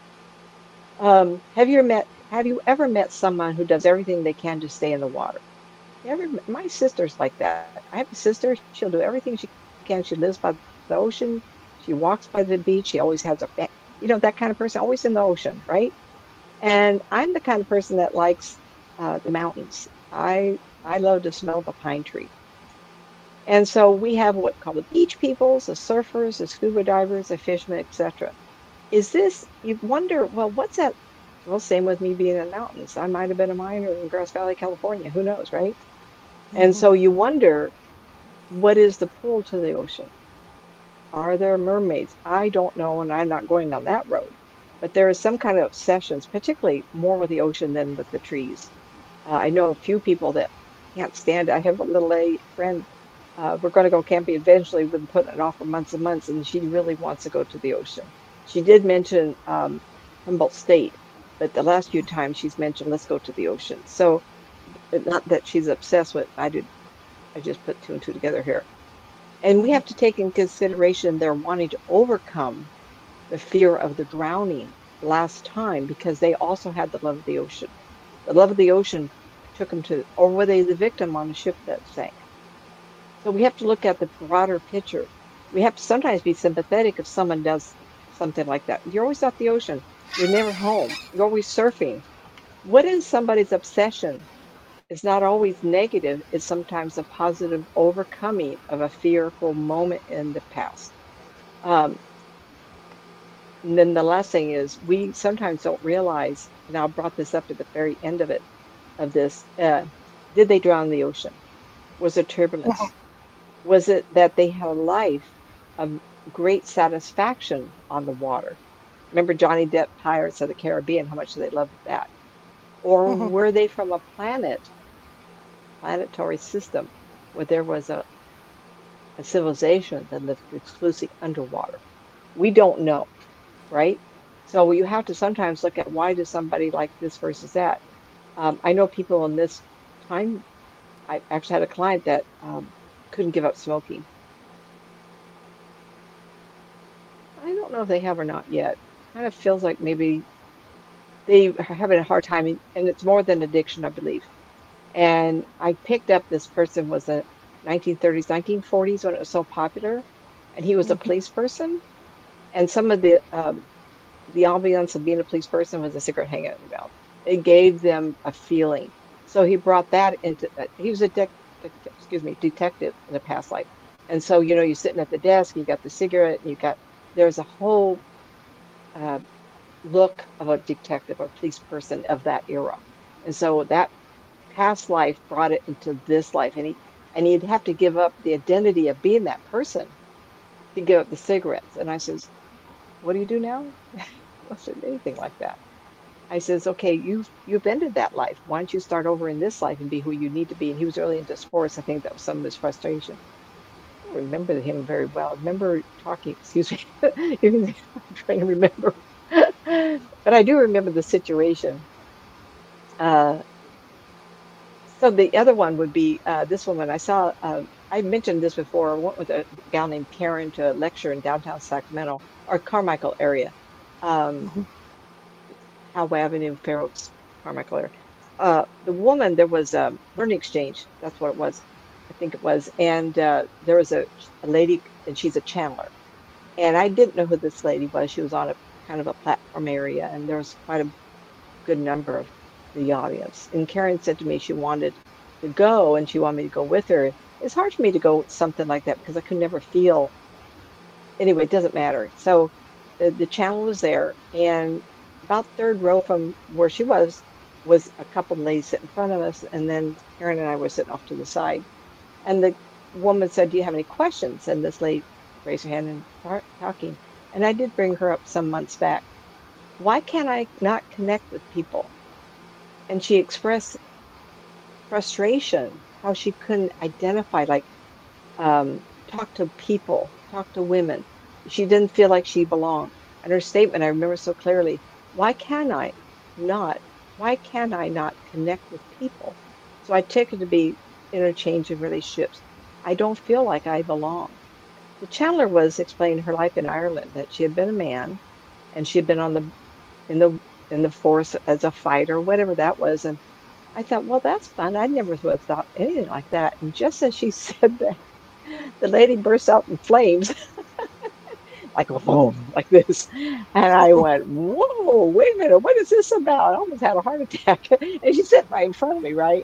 S2: Have you ever met someone who does everything they can to stay in the water? My sister's like that. I have a sister, she'll do everything she can. She lives by the ocean. She walks by the beach. She always has that kind of person, always in the ocean, right? And I'm the kind of person that likes the mountains. I love to smell the pine tree. And so we have what called the beach peoples, the surfers, the scuba divers, the fishermen, etc. You wonder, well, what's that? Well, same with me being in the mountains. I might have been a miner in Grass Valley, California. Who knows, right? And
S1: Mm-hmm.
S2: so you wonder, what is the pull to the ocean? Are there mermaids? I don't know, and I'm not going down that road. But there is some kind of obsessions, particularly more with the ocean than with the trees. I know a few people that can't stand it. I have a little lady friend. We're going to go camping eventually. We've been putting it off for months and months, and she really wants to go to the ocean. She did mention Humboldt State, but the last few times she's mentioned, let's go to the ocean. So, not that she's obsessed with, I just put two and two together here. And we
S1: Mm-hmm.
S2: have to take in consideration they're wanting to overcome the fear of the drowning last time because they also had the love of the ocean. The love of the ocean took them to, or were they the victim on a ship that sank? So we have to look at the broader picture. We have to sometimes be sympathetic if someone does something like that. You're always at the ocean. You're never home. You're always surfing. What is somebody's obsession? It's not always negative. It's sometimes a positive overcoming of a fearful moment in the past. Um, and then the last thing is we sometimes don't realize, and I brought this up at the very end of this, did they drown in the ocean? Was there turbulence? Was it that they had a life of great satisfaction on the water? Remember Johnny Depp Pirates of the Caribbean, how much they loved that? Or
S1: Mm-hmm.
S2: were they from a planetary system where there was a civilization that lived exclusively underwater? We don't know, right? So you have to sometimes look at why does somebody like this versus that. I know people in this time. I actually had a client that couldn't give up smoking. I don't know if they have or not yet. Kind of feels like maybe they are having a hard time, and it's more than addiction, I believe. And I picked up this person was a 1930s, 1940s when it was so popular, and he was a
S1: Mm-hmm.
S2: police person. And some of the ambiance of being a police person was a cigarette hanging out of your mouth. It gave them a feeling. So he brought that into. He was a detective in a past life. And so you're sitting at the desk, you got the cigarette, and there's a whole uh, look of a detective or police person of that era. And so that past life brought it into this life, and he'd have to give up the identity of being that person to give up the cigarettes. And I says, "What do you do now?" I said, "Anything like that." I says, "Okay, you've ended that life. Why don't you start over in this life and be who you need to be?" And he was really into sports. I think that was some of his frustration. I don't remember him very well. I remember talking, excuse me, even I'm trying to remember. But I do remember the situation. Uh, so the other one would be this woman. I mentioned this before. I went with a gal named Karen to a lecture in downtown Sacramento or Carmichael area. Um,
S1: Mm-hmm.
S2: Howe Avenue, Fair Oaks, Carmichael area. The woman, there was a learning exchange. That's what it was. I think it was. And there was a lady, and she's a channeler. And I didn't know who this lady was. She was on a kind of a platform area, and there was quite a good number of the audience. And Karen said to me she wanted to go, and she wanted me to go with her. It's hard for me to go with something like that because I could never feel. Anyway, it doesn't matter. So the channel was there, and about third row from where she was a couple of ladies sitting in front of us, and then Karen and I were sitting off to the side. And the woman said, "Do you have any questions?" And this lady raised her hand and start talking. And I did bring her up some months back. Why can't I not connect with people? And she expressed frustration, how she couldn't identify, like talk to people, talk to women. She didn't feel like she belonged. And her statement, I remember so clearly, why can I not? Why can I not connect with people? So I take it to be interchanging relationships. I don't feel like I belong. The Chandler was explaining her life in Ireland, that she had been a man and she had been on in the in the force as a fighter, whatever that was. And I thought, well, that's fun. I never would have thought anything like that. And just as she said that, the lady burst out in flames, like a boom, like this. And I went, whoa, wait a minute, what is this about? I almost had a heart attack. And she sat right in front of me, right?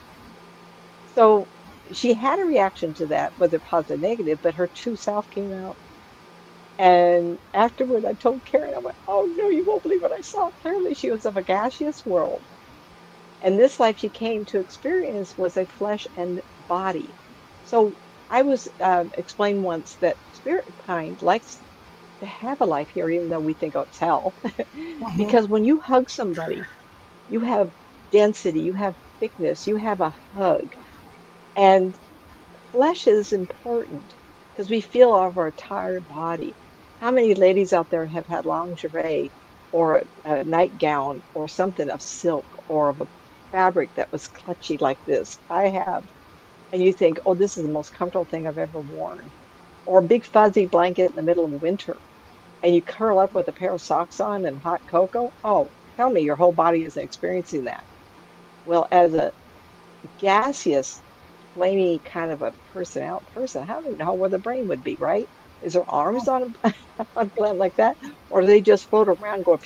S2: So she had a reaction to that, whether positive or negative, but her true self came out. And afterward, I told Karen, I went, oh no, you won't believe what I saw. Clearly, she was of a gaseous world. And this life she came to experience was a flesh and body. So I was explained once that spirit kind likes to have a life here, even though we think, oh, it's hell.
S1: Hmm.
S2: Because when you hug somebody, you have density, you have thickness, you have a hug. And flesh is important because we feel our entire body. How many ladies out there have had lingerie or a nightgown or something of silk or of a fabric that was clutchy like this? I have. And you think, oh, this is the most comfortable thing I've ever worn. Or a big fuzzy blanket in the middle of winter and you curl up with a pair of socks on and hot cocoa. Oh, tell me your whole body isn't experiencing that. Well, as a gaseous, flamey kind of a person, how do you know where the brain would be, right? Is there arms on a, on a plant like that? Or do they just float around going,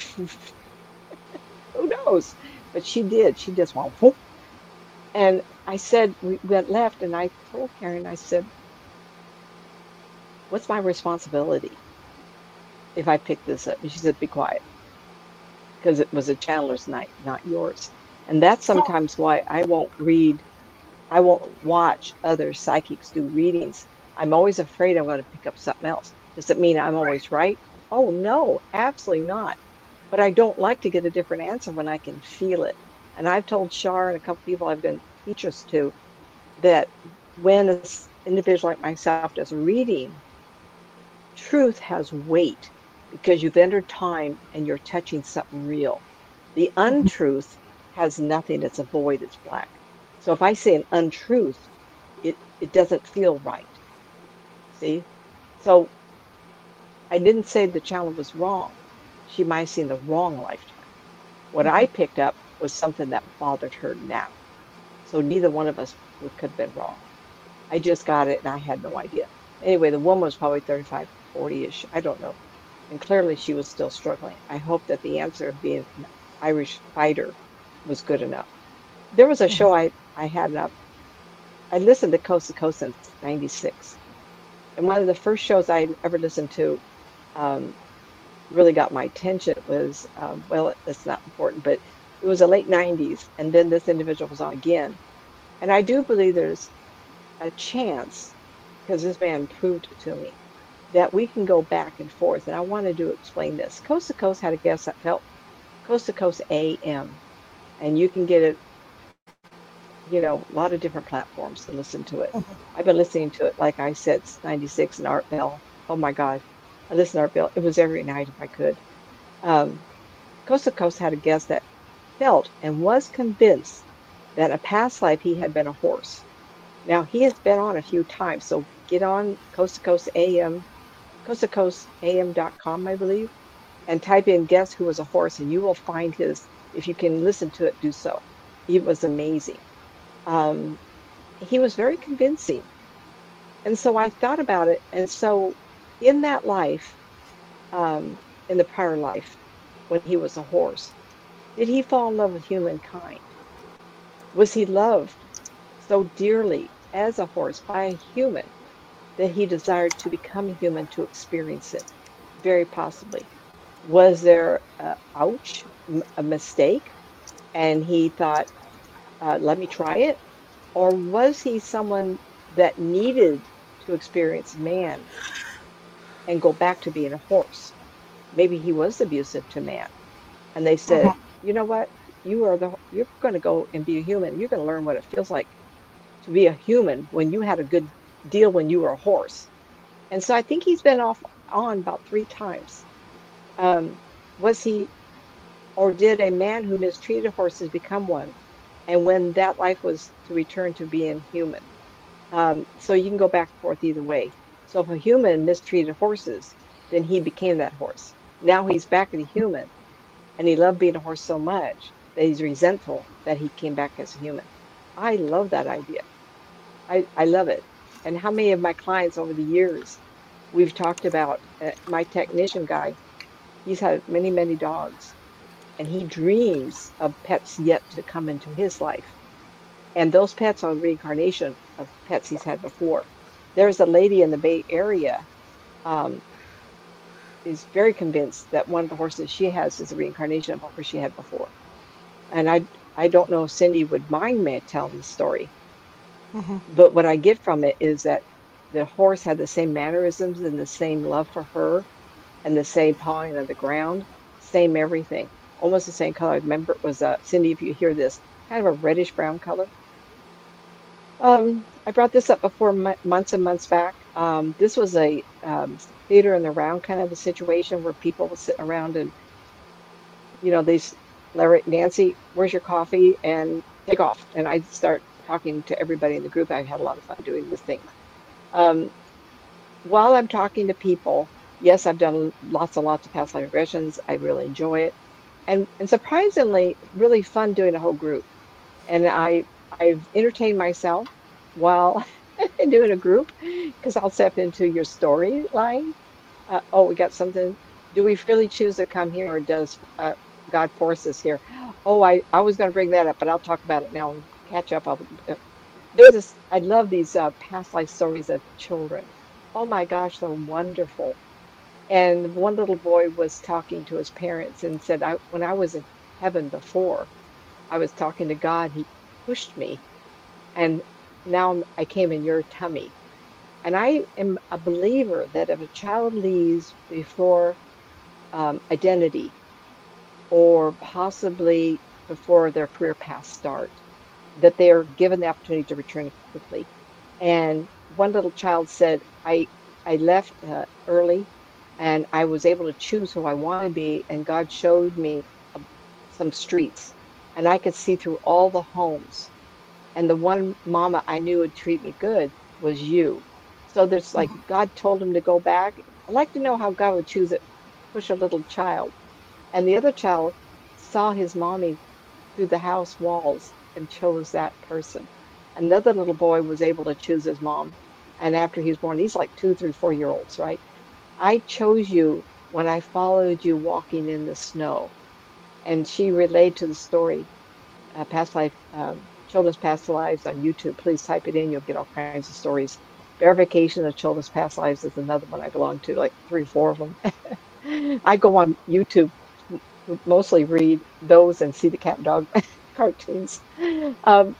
S2: who knows? But she did. She just went, whoop. And I said, we went left, and I told Karen, I said, what's my responsibility if I pick this up? And she said, be quiet, because it was a Chandler's night, not yours. And that's sometimes why I won't watch other psychics do readings. I'm always afraid I'm going to pick up something else. Does it mean I'm
S1: Right.
S2: always right? Oh, no, absolutely not. But I don't like to get a different answer when I can feel it. And I've told Shar and a couple people I've been teachers to that when an individual like myself does a reading, truth has weight because you've entered time and you're touching something real. The
S1: Hmm.
S2: untruth has nothing, it's a void, it's black. So if I say an untruth, it doesn't feel right. See? So I didn't say the challenge was wrong. She might have seen the wrong lifetime. What I
S1: Hmm.
S2: picked up was something that bothered her now. So neither one of us could have been wrong. I just got it and I had no idea. Anyway, the woman was probably 35, 40-ish. I don't know. And clearly she was still struggling. I hope that the answer of being an Irish fighter was good enough. There was a show
S1: Hmm.
S2: I had up. I listened to Coast since 96. And one of the first shows I ever listened to um, really got my attention was, well, it's not important, but it was the late 90s. And then this individual was on again. And I do believe there's a chance, because this man proved it to me, that we can go back and forth. And I wanted to explain this. Coast to Coast had a guest that felt Coast to Coast AM, and you can get it, a lot of different platforms to listen to it. I've been listening to it, like I said, since 96 and Art Bell. Oh my God. I listened to Art Bell. It was every night if I could. Um, Coast to Coast had a guest that felt and was convinced that in a past life he had been a horse. Now he has been on a few times, so get on Coast to Coast AM, Coast to Coast AM.com, I believe, and type in guess who was a horse, and you will find his. If you can listen to it, do so. It was amazing. Um, he was very convincing. And so I thought about it. And so in that life, in the prior life, when he was a horse, did he fall in love with humankind? Was he loved so dearly as a horse by a human that he desired to become a human to experience it? Very possibly. Was there a ouch, a mistake? And he thought, let me try it? Or was he someone that needed to experience man and go back to being a horse? Maybe he was abusive to man. And they said,
S1: Hmm.
S2: you know what? You're going to go and be a human. You're going to learn what it feels like to be a human when you had a good deal when you were a horse. And so I think he's been off on about 3 times. Um, was he, or did a man who mistreated horses become one? and when that life was to return to being human. So you can go back and forth either way. So if a human mistreated horses, then he became that horse. Now he's back as a human, and he loved being a horse so much that he's resentful that he came back as a human. I love that idea. I love it. And how many of my clients over the years, we've talked about my technician guy, he's had many, many dogs, and he dreams of pets yet to come into his life. And those pets are reincarnation of pets he's had before. There's a lady in the Bay Area, um, is very convinced that one of the horses she has is a reincarnation of a horse she had before. And I don't know if Cindy would mind me telling the story,
S1: Hmm.
S2: but what I get from it is that the horse had the same mannerisms and the same love for her and the same pawing of the ground, same everything, almost the same color. I remember it was Cindy, if you hear this, kind of a reddish brown color. I brought this up before months and months back. This was a theater in the round kind of a situation where people would sit around and, these Larry, Nancy, where's your coffee? And take off. And I'd start talking to everybody in the group. I had a lot of fun doing this thing. Um, while I'm talking to people, yes, I've done lots and lots of past life regressions. I really enjoy it. And surprisingly, really fun doing a whole group. And I've entertained myself while doing a group because I'll step into your storyline. Oh, we got something. Do we really choose to come here, or does God force us here? Oh, I was going to bring that up, but I'll talk about it now and catch up. There's this. I love these past life stories of children. Oh my gosh, they're wonderful. And one little boy was talking to his parents and said, when I was in heaven before, I was talking to God. He pushed me, and now I came in your tummy. And I am a believer that if a child leaves before identity or possibly before their career paths start, that they are given the opportunity to return quickly. And one little child said, I left early and I was able to choose who I want to be. And God showed me uh, some streets and I could see through all the homes. And the one mama I knew would treat me good was you. So there's like God told him to go back. I'd like to know how God would choose it, push a little child. And the other child saw his mommy through the house walls and chose that person. Another little boy was able to choose his mom. And after he was born, he's like 2, 3, 4 year olds, right? I chose you when I followed you walking in the snow. And she relayed to the story, past life, children's past lives on YouTube. Please type it in. You'll get all kinds of stories. Verification of children's past lives is another one I belong to, like 3, 4 of them. I go on YouTube, mostly read those and see the cat and dog cartoons. Um,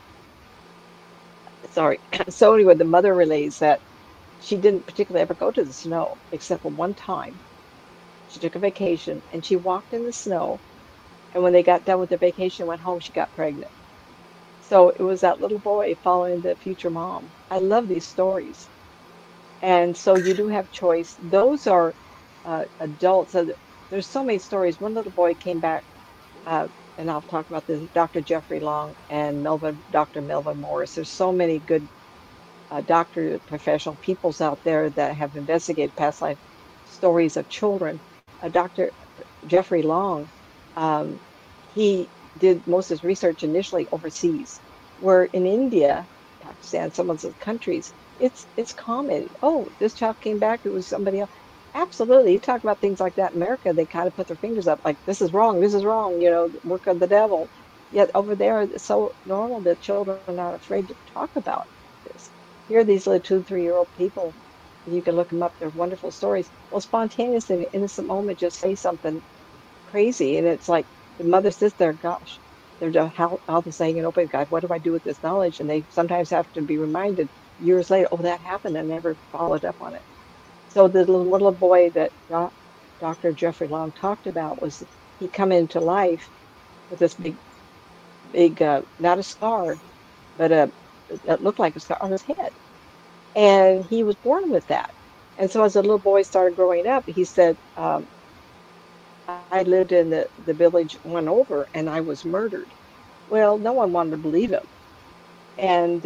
S2: sorry. So anyway, the mother relays that she didn't particularly ever go to the snow except for one time. She took a vacation and she walked in the snow. And when they got done with their vacation, went home, she got pregnant. So it was that little boy following the future mom. I love these stories. And so you do have choice. Those are adults. There's so many stories. One little boy came back, uh, and I'll talk about this, Dr. Jeffrey Long and Dr. Melvin Morris. There's so many good doctor professional peoples out there that have investigated past life stories of children. Dr. Jeffrey Long, um, he did most of his research initially overseas, where in India, Pakistan, some of those countries, it's common. Oh, this child came back, it was somebody else. Absolutely. You talk about things like that in America, they kind of put their fingers up like this is wrong, work of the devil. Yet over there, it's so normal that children are not afraid to talk about this. Here are these little 2, 3-year-old people. You can look them up. They're wonderful stories. Well, spontaneous in an innocent moment, just say something crazy. And it's like the mother sits there, gosh, they're just how this hanging open, God, what do I do with this knowledge? And they sometimes have to be reminded years later, oh, that happened. I never followed up on it. So the little boy that Dr. Jeffrey Long talked about was he come into life with this big, not a scar, but that looked like a scar on his head. And he was born with that. And so as the little boy started growing up, he said, I lived in the village one over and I was murdered. Well, no one wanted to believe him. And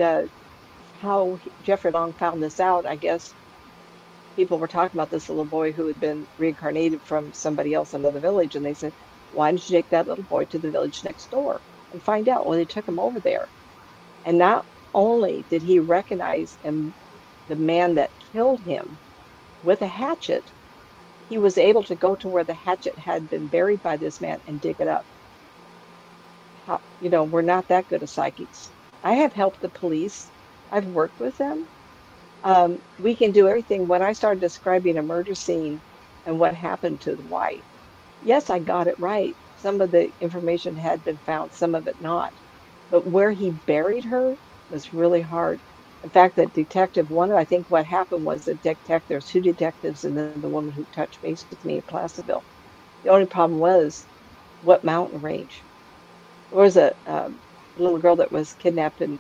S2: Jeffrey Long found this out, I guess people were talking about this little boy who had been reincarnated from somebody else in another village. And they said, why don't you take that little boy to the village next door and find out? Well, they took him over there. And not only did he recognize the man that killed him with a hatchet, he was able to go to where the hatchet had been buried by this man and dig it up. We're not that good at psychics. I have helped the police. I've worked with them. We can do everything. When I started describing a murder scene and what happened to the wife, yes, I got it right. Some of the information had been found, some of it not. But where he buried her was really hard. In fact, the detective, I think what happened was there's two detectives and then the woman who touched base with me at Placerville. The only problem was what mountain range. There was a little girl that was kidnapped in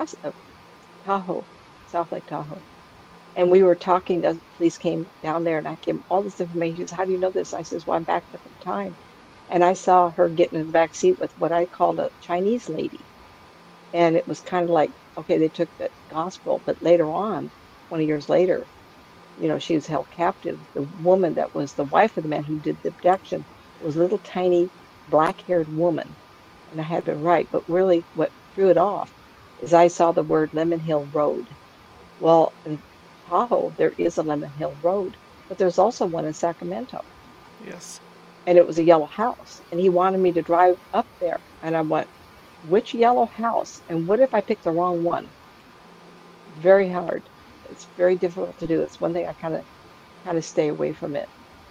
S2: Tahoe, South Lake Tahoe. And we were talking, the police came down there and I gave them all this information. He says, how do you know this? I says, well, I'm backed up in time. And I saw her getting in the back seat with what I called a Chinese lady. And it was kind of like, okay, they took the gospel, but later on, 20 years later, she was held captive. The woman that was the wife of the man who did the abduction was a little tiny black-haired woman. And I had been right, but really what threw it off is I saw the word Lemon Hill Road. Well, in Tahoe, there is a Lemon Hill Road, but there's also one in Sacramento.
S1: Yes.
S2: And it was a yellow house. And he wanted me to drive up there. And I went, which yellow house? And what if I picked the wrong one? Very hard. It's very difficult to do. It's one thing I kind of stay away from it.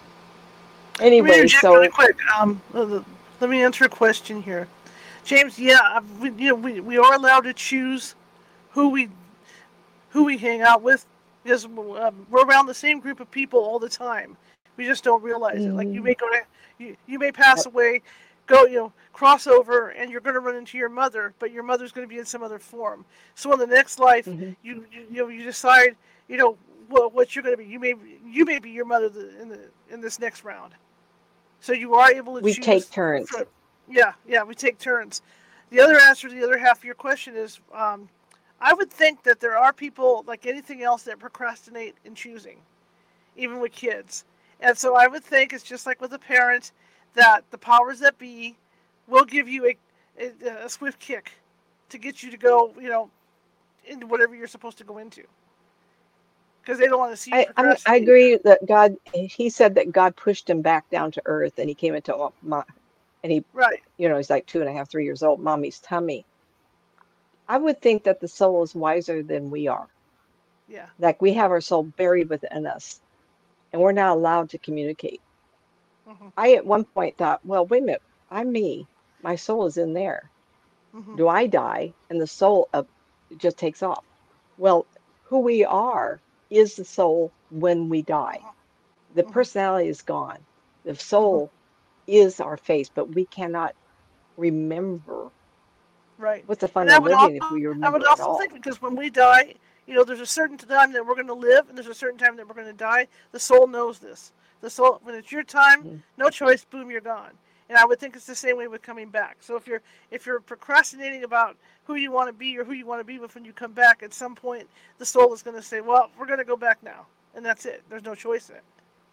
S1: Let me
S2: Anyway,
S1: interject really
S2: so
S1: quick. Let me answer a question here, James. Yeah, we are allowed to choose who we hang out with because we're around the same group of people all the time. We just don't realize it. Like you
S2: mhm,
S1: may go to you may pass
S2: yep,
S1: away, go cross over, and you're going to run into your mother, but your mother's going to be in some other form. So in the next life,
S2: mhm.
S1: you decide what you're going to be. You may be your mother in this next round. So you are able to
S2: We take
S1: choose.
S2: turns.
S1: Yeah, we take turns. The other answer to the other half of your question is, I would think that there are people like anything else that procrastinate in choosing, even with kids. And so I would think it's just like with a parent that the powers that be will give you a swift kick to get you to go, into whatever you're supposed to go into, because they don't want to see you
S2: I
S1: procrastinate.
S2: agree that he said that God pushed him back down to earth and he came into and he,
S1: Right.
S2: he's like 2.5, 3 years old, mommy's tummy. I would think that the soul is wiser than we are.
S1: Yeah.
S2: Like we have our soul buried within us and we're not allowed to communicate.
S1: Mhm.
S2: I at one point thought, well, wait a minute, I'm me. My soul is in there.
S1: Mhm.
S2: Do I die and the soul just takes off? Well, who we are is the soul when we die. The
S1: Mhm.
S2: personality is gone. The
S1: Mhm.
S2: soul is our face, but we cannot remember.
S1: Right.
S2: What's the
S1: And
S2: fun of living if we
S1: I would
S2: remember it
S1: also think
S2: all?
S1: because when we die, there's a certain time that we're going to live, and there's a certain time that we're going to die. The soul knows this. The soul, when it's your time,
S2: Mhm.
S1: no choice, boom, you're gone. And I would think it's the same way with coming back. So if you're procrastinating about who you want to be or who you want to be with when you come back, at some point the soul is going to say, "Well, we're going to go back now," and that's it. There's no choice in it.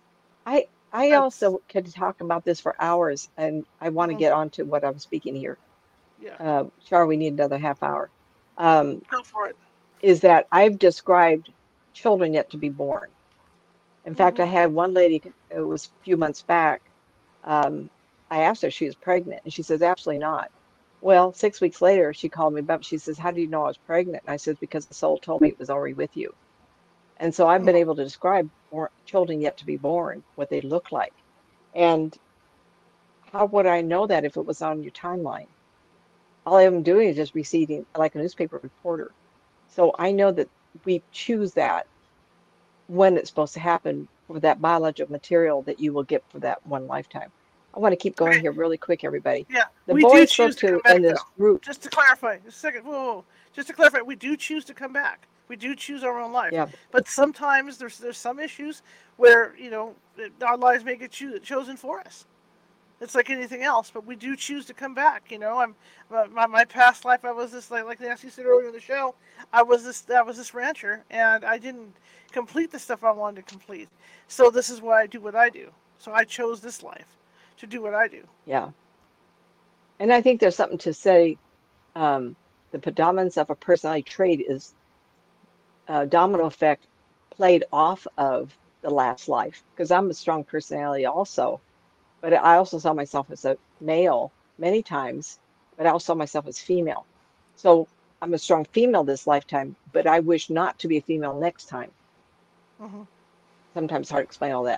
S2: I
S1: That's
S2: also could talk about this for hours, and I want to
S1: mhm.
S2: get on to what I'm speaking here.
S1: Yeah.
S2: Char, we need another half hour. Um,
S1: Go for it.
S2: is that I've described children yet to be born. In fact,
S1: Mhm.
S2: I had one lady, it was a few months back. Um, I asked her if she was pregnant, and she says, absolutely not. Well, 6 weeks later, she called me back. She says, how do you know I was pregnant? And I said, because the soul told me it was already with you. And so I've been
S1: Mhm.
S2: able to describe children yet to be born, what they look like. And how would I know that if it was on your timeline? All I'm doing is just receiving like a newspaper reporter. So I know that we choose that when it's supposed to happen for that biological material that you will get for that one lifetime. I want to keep going
S1: Okay.
S2: here really quick, everybody.
S1: Yeah,
S2: The
S1: we
S2: boy I
S1: do
S2: spoke
S1: choose to come
S2: to in
S1: back,
S2: this
S1: though.
S2: group,
S1: Just to clarify, just a second. Whoa, whoa, whoa. Just to clarify, we do choose to come back. We do choose our own life,
S2: yeah,
S1: but sometimes there's some issues where our lives may get chosen for us. It's like anything else, but we do choose to come back. My past life, I was this, like Nancy said earlier in the show, I was this rancher, and I didn't complete the stuff I wanted to complete. So this is why I do what I do. So I chose this life to do what I do.
S2: Yeah. And I think there's something to say, um, the predominance of a personality trait is domino effect played off of the last life. Because I'm a strong personality also, but I also saw myself as a male many times, but I also saw myself as female. So I'm a strong female this lifetime, but I wish not to be a female next time.
S1: Hmm.
S2: Sometimes hard to explain all that.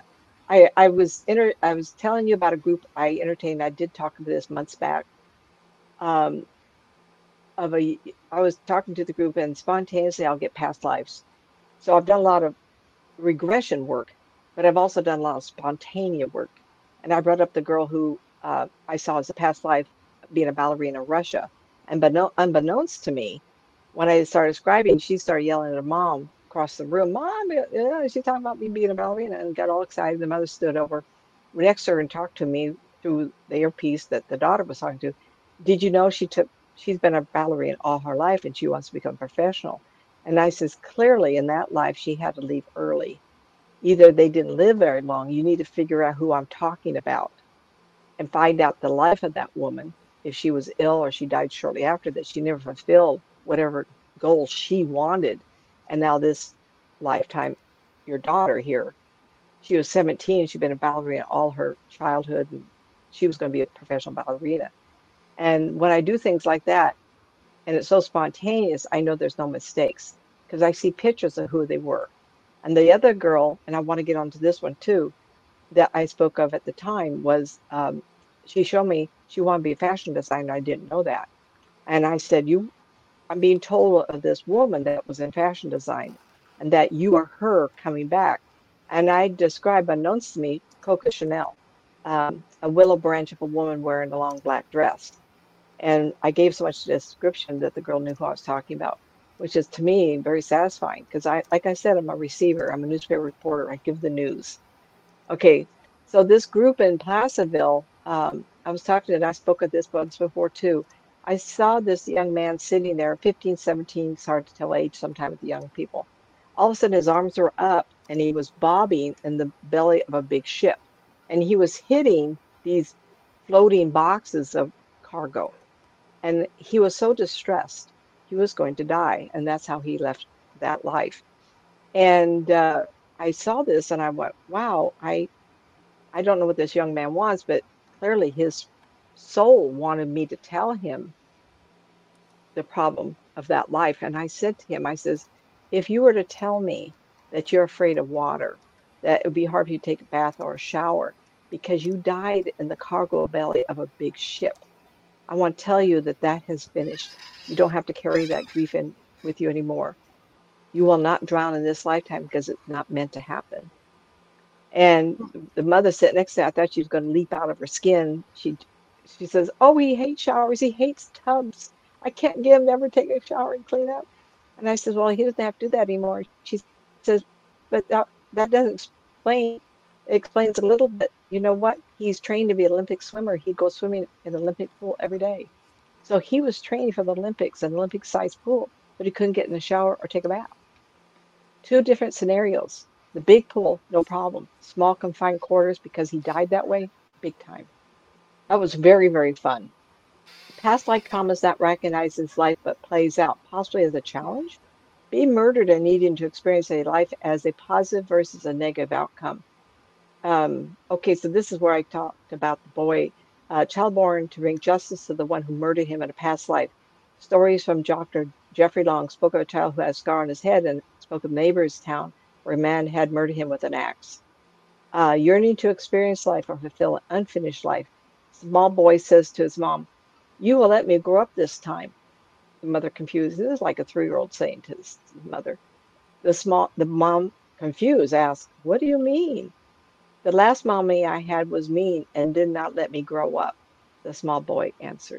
S2: I was telling you about a group I entertained. I did talk about this months back. Um, of a I was talking to the group and spontaneously I'll get past lives. So I've done a lot of regression work, but I've also done a lot of spontaneous work. And I brought up the girl who I saw as a past life being a ballerina in Russia. And unbeknownst to me, when I started describing, she started yelling at her mom across the room, Mom, she's talking about me being a ballerina, and got all excited. The mother stood over next to her and talked to me through the earpiece that the daughter was talking to. Did you know she's been a ballerina all her life and she wants to become a professional? And I says, clearly in that life, she had to leave early. Either they didn't live very long. You need to figure out who I'm talking about and find out the life of that woman, if she was ill or she died shortly after, that she never fulfilled whatever goal she wanted. And now this lifetime, your daughter here, she was 17. She'd been a ballerina all her childhood, and she was going to be a professional ballerina. And when I do things like that, and it's so spontaneous, I know there's no mistakes because I see pictures of who they were. And the other girl, and I want to get onto this one too, that I spoke of at the time was she showed me she wanted to be a fashion designer. I didn't know that. And I said, I'm being told of this woman that was in fashion design and that you are her coming back. And I described, unknowns to me, Coco Chanel, a willow branch of a woman wearing a long black dress. And I gave so much description that the girl knew who I was talking about, which is to me very satisfying because like I said, I'm a receiver, I'm a newspaper reporter, I give the news. Okay, so this group in Placerville, I was talking and I spoke at this once before too. I saw this young man sitting there, 15, 17, it's hard to tell age sometime with the young people. All of a sudden his arms were up and he was bobbing in the belly of a big ship. And he was hitting these floating boxes of cargo. And he was so distressed, he was going to die. And that's how he left that life. And I saw this and I went, wow, I don't know what this young man wants, but clearly his soul wanted me to tell him the problem of that life. And I said to him, I says, if you were to tell me that you're afraid of water, that it would be hard for you to take a bath or a shower because you died in the cargo belly of a big ship, I want to tell you that that has finished. You don't have to carry that grief in with you anymore. You will not drown in this lifetime because it's not meant to happen. And the mother sat next to her. I thought she was going to leap out of her skin. She says, "Oh, he hates showers. He hates tubs. I can't get him to ever take a shower and clean up." And I says, "Well, he doesn't have to do that anymore." She says, "But that doesn't explain. It explains a little bit. You know what? He's trained to be an Olympic swimmer. He goes swimming in an Olympic pool every day. So he was training for the Olympics, an Olympic-sized pool, but he couldn't get in the shower or take a bath. Two different scenarios. The big pool, no problem. Small confined quarters because he died that way, big time. That was very, very fun. Past life traumas that recognizes life but plays out, possibly as a challenge. Being murdered and needing to experience a life as a positive versus a negative outcome. Okay, so this is where I talked about the boy, child born to bring justice to the one who murdered him in a past life. Stories from Dr. Jeffrey Long spoke of a child who had a scar on his head and spoke of neighbor's town where a man had murdered him with an axe. Yearning to experience life or fulfill an unfinished life. Small boy says to his mom, "You will let me grow up this time." The mother confused. This is like a 3-year-old saying to his mother. The mom confused asks, "What do you mean?" "The last mommy I had was mean and did not let me grow up," the small boy answered.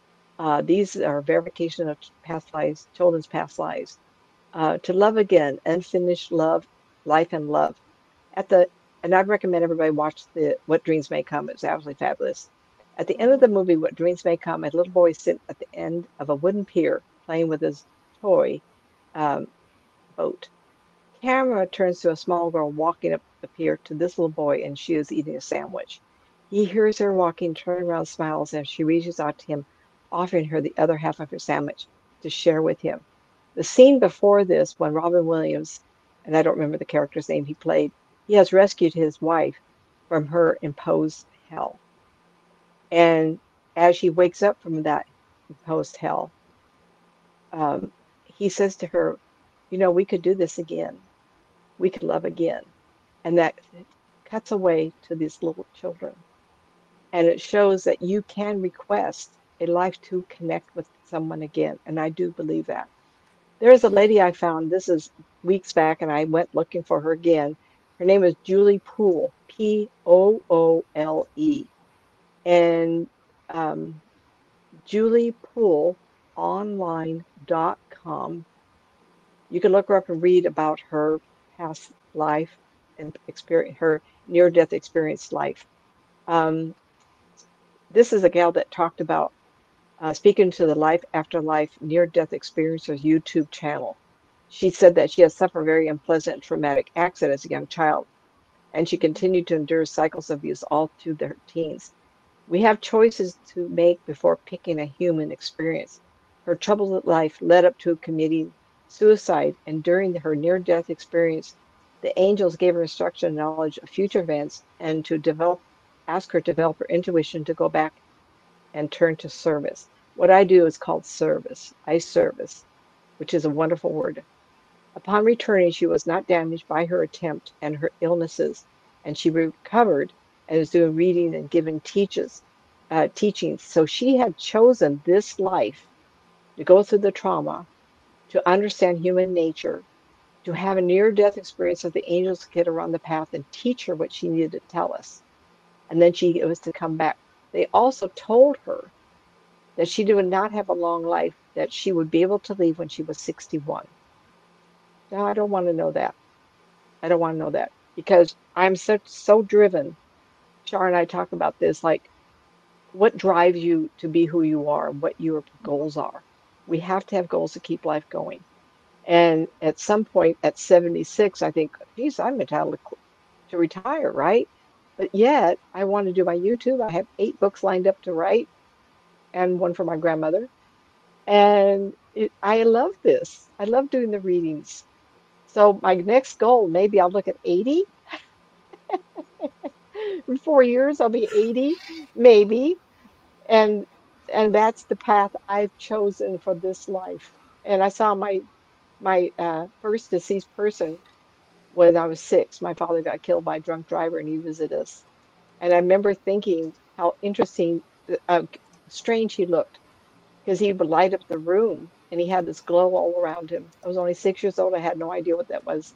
S2: These are verification of past lives, children's past lives. To love again, unfinished love, life and love. At the and I'd recommend everybody watch the What Dreams May Come. It's absolutely fabulous. At the end of
S1: Hmm.
S2: the movie, What Dreams May Come, a little boy sits at the end of a wooden pier playing with his toy um, boat. Camera turns to a small girl walking up the pier to this little boy, and she is eating a sandwich. He hears her walking, turns around, smiles, and she reaches out to him, offering her the other half of her sandwich to share with him. The scene before this, when Robin Williams, and I don't remember the character's name he played, he has rescued his wife from her imposed hell. And as she wakes up from that imposed hell, um, he says to her, you know, we could do this again. We could love again. And that cuts away to these little children. And it shows that you can request a life to connect with someone again. And I do believe that. There's a lady I found, this is weeks back, and I went looking for her again. Her name is Julie Poole, Poole. And um, Julie Poole online.com. You can look her up and read about her past life and experience, her near-death experience life. Um, this is a gal that talked about speaking to the Life After Life near-death experiencers YouTube channel. She said that she has suffered very unpleasant and traumatic accident as a young child, and she continued to endure cycles of abuse all through her teens. We have choices to make before picking a human experience. Her troubled life led up to committing suicide, and during her near death experience, the angels gave her instruction and knowledge of future events and to develop, ask her to develop her intuition to go back and turn to service. What I do is called service. I service, which is a wonderful word. Upon returning, she was not damaged by her attempt and her illnesses, and she recovered and is doing reading and giving teachings. So she had chosen this life to go through the trauma, to understand human nature, to have a near-death experience of the angels get her on the path and teach her what she needed to tell us. And then she was to come back. They also told her that she would not have a long life, that she would be able to leave when she was 61. Now, I don't want to know that. I don't want to know that because I'm so driven. Shar and I talk about this, like what drives you to be who you are and what your goals are. We have to have goals to keep life going. And at some point at 76, I think, geez, I'm entitled to retire, right? But yet I want to do my YouTube. I have 8 books lined up to write and one for my grandmother. And I love this. I love doing the readings. So my next goal, maybe I'll look at 80. In 4 years, I'll be 80, maybe. And that's the path I've chosen for this life. And I saw my first deceased person when I was 6. My father got killed by a drunk driver, and he visited us. And I remember thinking how interesting, strange he looked because he would light up the room, and he had this glow all around him. I was only 6 years old. I had no idea what that was.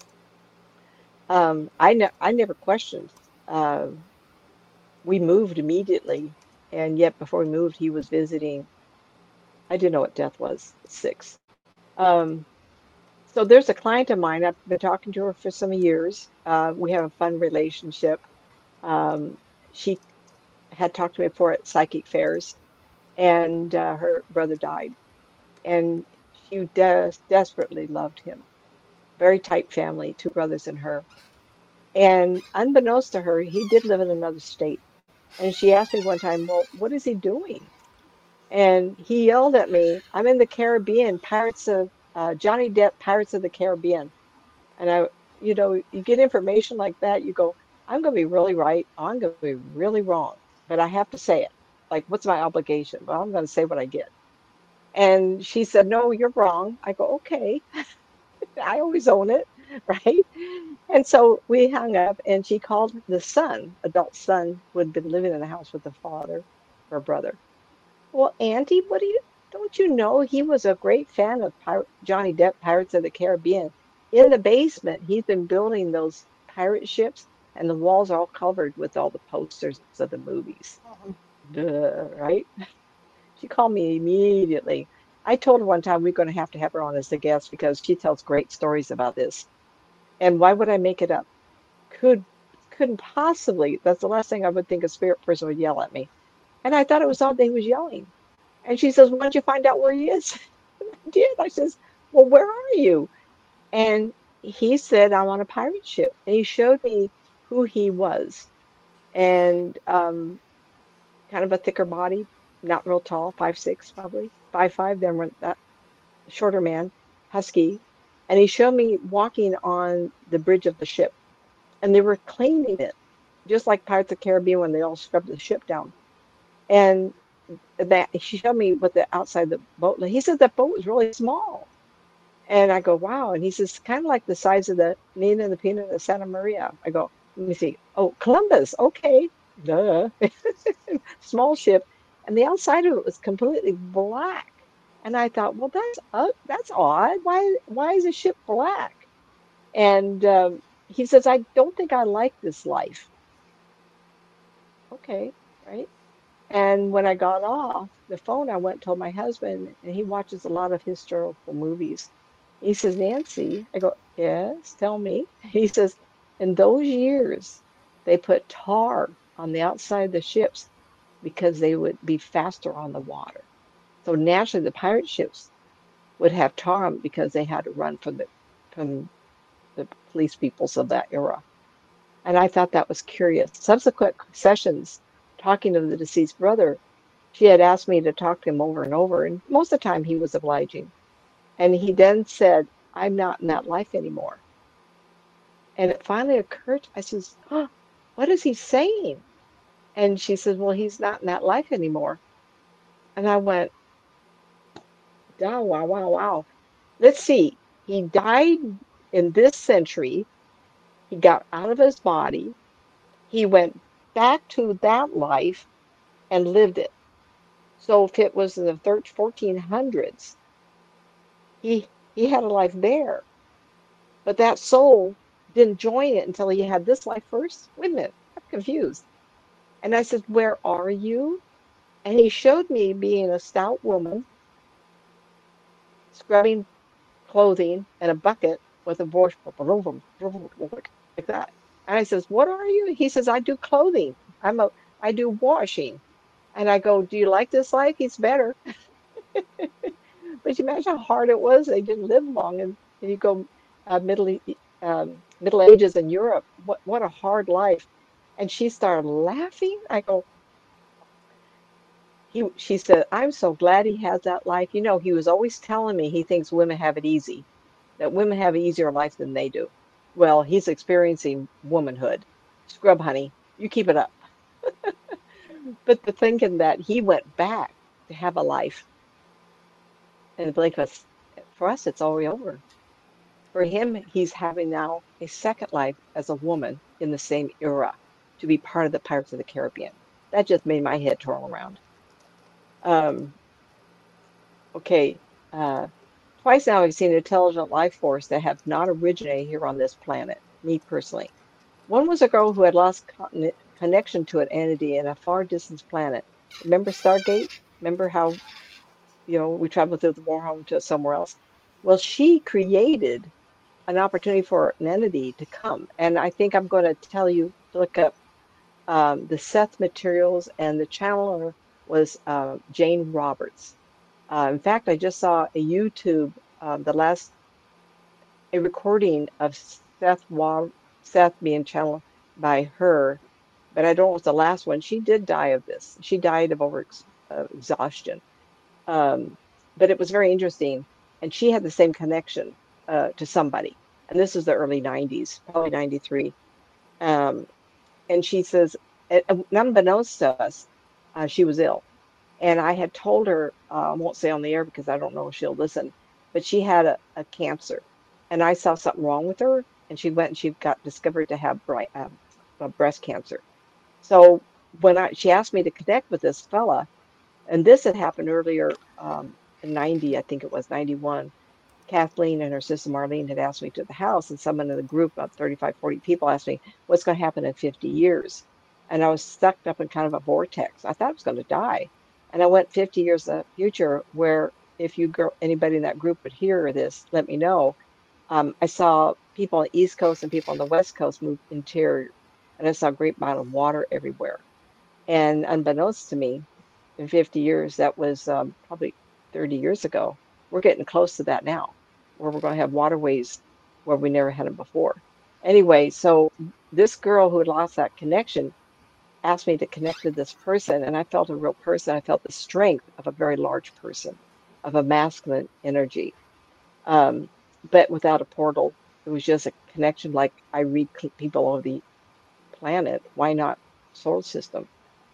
S2: I never questioned. Uh, we moved immediately, and yet before we moved, he was visiting. I didn't know what death was at 6. Um, so there's a client of mine. I've been talking to her for some years. We have a fun relationship. She had talked to me before at psychic fairs, and her brother died, and she desperately loved him. Very tight family, 2 brothers and her. And unbeknownst to her, he did live in another state. And she asked me one time, well, what is he doing? And he yelled at me, I'm in the Caribbean, Johnny Depp, Pirates of the Caribbean. And you get information like that, you go, I'm going to be really right, I'm going to be really wrong, but I have to say it. Like, what's my obligation? Well, I'm going to say what I get. And she said, no, you're wrong. I go, okay. I always own it, right? And so we hung up, and she called the son, adult son, who had been living in the house with the father, her brother. Well, Auntie, don't you know he was a great fan of Johnny Depp, Pirates of the Caribbean? In the basement, he's been building those pirate ships, and the walls are all covered with all the posters of the movies.
S1: Hmm.
S2: Duh, right? She called me immediately. I told her one time we're going to have her on as a guest because she tells great stories about this. And why would I make it up? Could couldn't possibly, that's the last thing I would think a spirit person would yell at me. And I thought it was odd that he was yelling. And she says, why don't you find out where he is? I did. I says, well, where are you? And he said, I'm on a pirate ship. And he showed me who he was. And kind of a thicker body, not real tall, 5'6" probably, 5'5", then went that shorter man, husky. And he showed me walking on the bridge of the ship. And they were cleaning it, just like Pirates of the Caribbean when they all scrubbed the ship down. And that he showed me what the outside the boat. He said that boat was really small. And I go, wow. And he says, kind of like the size of the Nina and the Pinta and the Santa Maria. I go, let me see. Oh, Columbus. Okay. Duh. Small ship. And the outside of it was completely black. And I thought, well, that's odd. Why is the ship black? And he says, I don't think I like this life. Okay, right? And when I got off the phone, I went and told my husband, and he watches a lot of historical movies. He says, Nancy, I go, yes, tell me. He says, in those years, they put tar on the outside of the ships because they would be faster on the water. So naturally, the pirate ships would have tar on because they had to run from the police peoples of that era. And I thought that was curious. Subsequent sessions, talking to the deceased brother, she had asked me to talk to him over and over, and most of the time he was obliging. And he then said, I'm not in that life anymore. And it finally occurred, I says, oh, what is he saying? And she says, well, he's not in that life anymore. And I went, oh, wow, wow, wow. Let's see. He died in this century. He got out of his body. He went back to that life and lived it. So if it was in the 1400s, he had a life there. But that soul didn't join it until he had this life first. Wait a minute, I'm confused. And I said, where are you? And he showed me being a stout woman, scrubbing clothing in a bucket with a voice like that. And I says, what are you? He says, I do clothing. I do washing. And I go, do you like this life? He's better. But you imagine how hard it was. They didn't live long. And you go Middle Ages in Europe. What a hard life. And she started laughing. I go, she said, I'm so glad he has that life. You know, he was always telling me he thinks women have it easy, that women have an easier life than they do. Well, he's experiencing womanhood. Scrub, honey, you keep it up. But the thinking that he went back to have a life and the blink of for us, it's already over. For him, he's having now a second life as a woman in the same era to be part of the Pirates of the Caribbean. That just made my head twirl around. Um, okay. Uh, Twice now I've seen an intelligent life force that have not originated here on this planet, me personally. One was a girl who had lost connection to an entity in a far distant planet. Remember Stargate? Remember how, we traveled through the wormhole to somewhere else? Well, she created an opportunity for an entity to come. And I think I'm going to tell you to look up the Seth materials, and the channeler was Jane Roberts. In fact, I just saw a YouTube, a recording of Seth being channeled by her, but I don't know if it's the last one. She did die of this. She died of exhaustion. Um, but it was very interesting, and she had the same connection to somebody. And this is the early 90s, probably 93. Um, and she says, unbeknownst to us, she was ill. And I had told her, I won't say on the air because I don't know if she'll listen, but she had a cancer. And I saw something wrong with her. And she went and she got discovered to have breast cancer. So when she asked me to connect with this fella, and this had happened earlier in 90, I think it was 91. Kathleen and her sister Marlene had asked me to the house, and someone in the group, about 35, 40 people, asked me, what's going to happen in 50 years? And I was sucked up in kind of a vortex. I thought I was going to die. And I went 50 years in the future, where if anybody in that group would hear this, let me know. I saw people on the East Coast and people on the West Coast move interior. and I saw a great amount of water everywhere. And unbeknownst to me, in 50 years, that was probably 30 years ago, we're getting close to that now, where we're going to have waterways where we never had them before. Anyway, so this girl who had lost that connection asked me to connect with this person, and I felt a real person. I felt the strength of a very large person, of a masculine energy, um, but without a portal. It was just a connection like I read people over the planet. Why not solar system?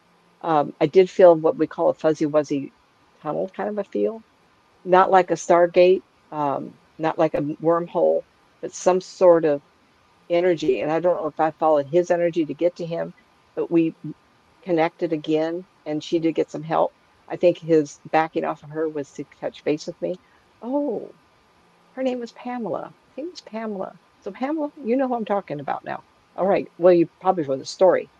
S2: I did feel what we call a fuzzy wuzzy tunnel kind of a feel, not like a Stargate, not like a wormhole, but some sort of energy. And I don't know if I followed his energy to get to him, but we connected again, and she did get some help. I think his backing off of her was to touch base with me. Oh, her name was Pamela. I think it was Pamela. So Pamela, you know who I'm talking about now. All right. Well, you probably know the story.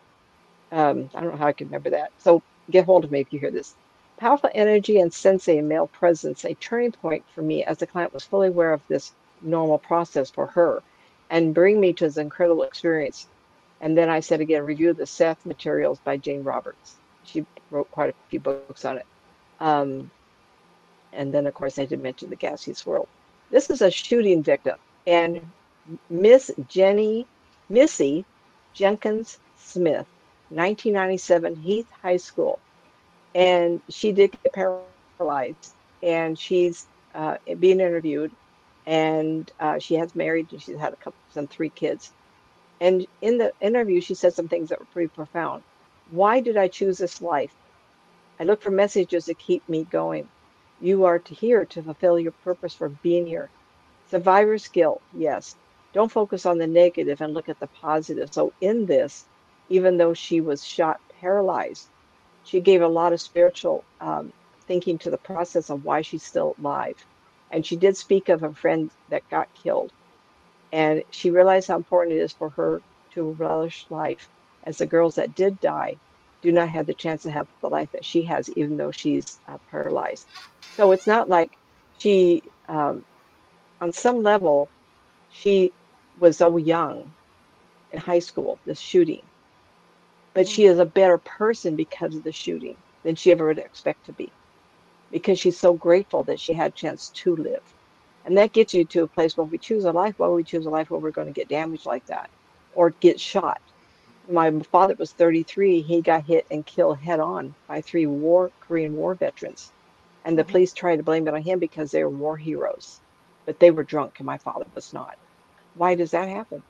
S2: I don't know how I can remember that. So get hold of me if you hear this. Powerful energy and sensei male presence, a turning point for me as the client was fully aware of this normal process for her and bring me to this incredible experience. And then I said again, review the Seth materials by Jane Roberts. She wrote quite a few books on it. Um, and then, of course, I did mention the gaseous world. This is a shooting victim, and Miss Missy Jenkins Smith, 1997, Heath High School. And she did get paralyzed, and she's being interviewed, and she has married, and she's had some 3 kids. And in the interview, she said some things that were pretty profound. Why did I choose this life? I look for messages that keep me going. You are here to fulfill your purpose for being here. Survivor's guilt, yes. Don't focus on the negative and look at the positive. So, in this, even though she was shot paralyzed, she gave a lot of spiritual thinking to the process of why she's still alive. And she did speak of a friend that got killed. And she realized how important it is for her to relish life, as the girls that did die do not have the chance to have the life that she has, even though she's paralyzed. So it's not like she, on some level, she was so young in high school, this shooting, but
S1: Hmm.
S2: she is a better person because of the shooting than she ever would expect to be, because she's so grateful that she had a chance to live. And that gets you to a place where we choose a life, why would we choose a life where we're going to get damaged like that or get shot? My father was 33. He got hit and killed head on by 3 Korean War veterans. And the
S1: Hmm.
S2: police tried to blame it on him because they were war heroes. But they were drunk and my father was not. Why does that happen?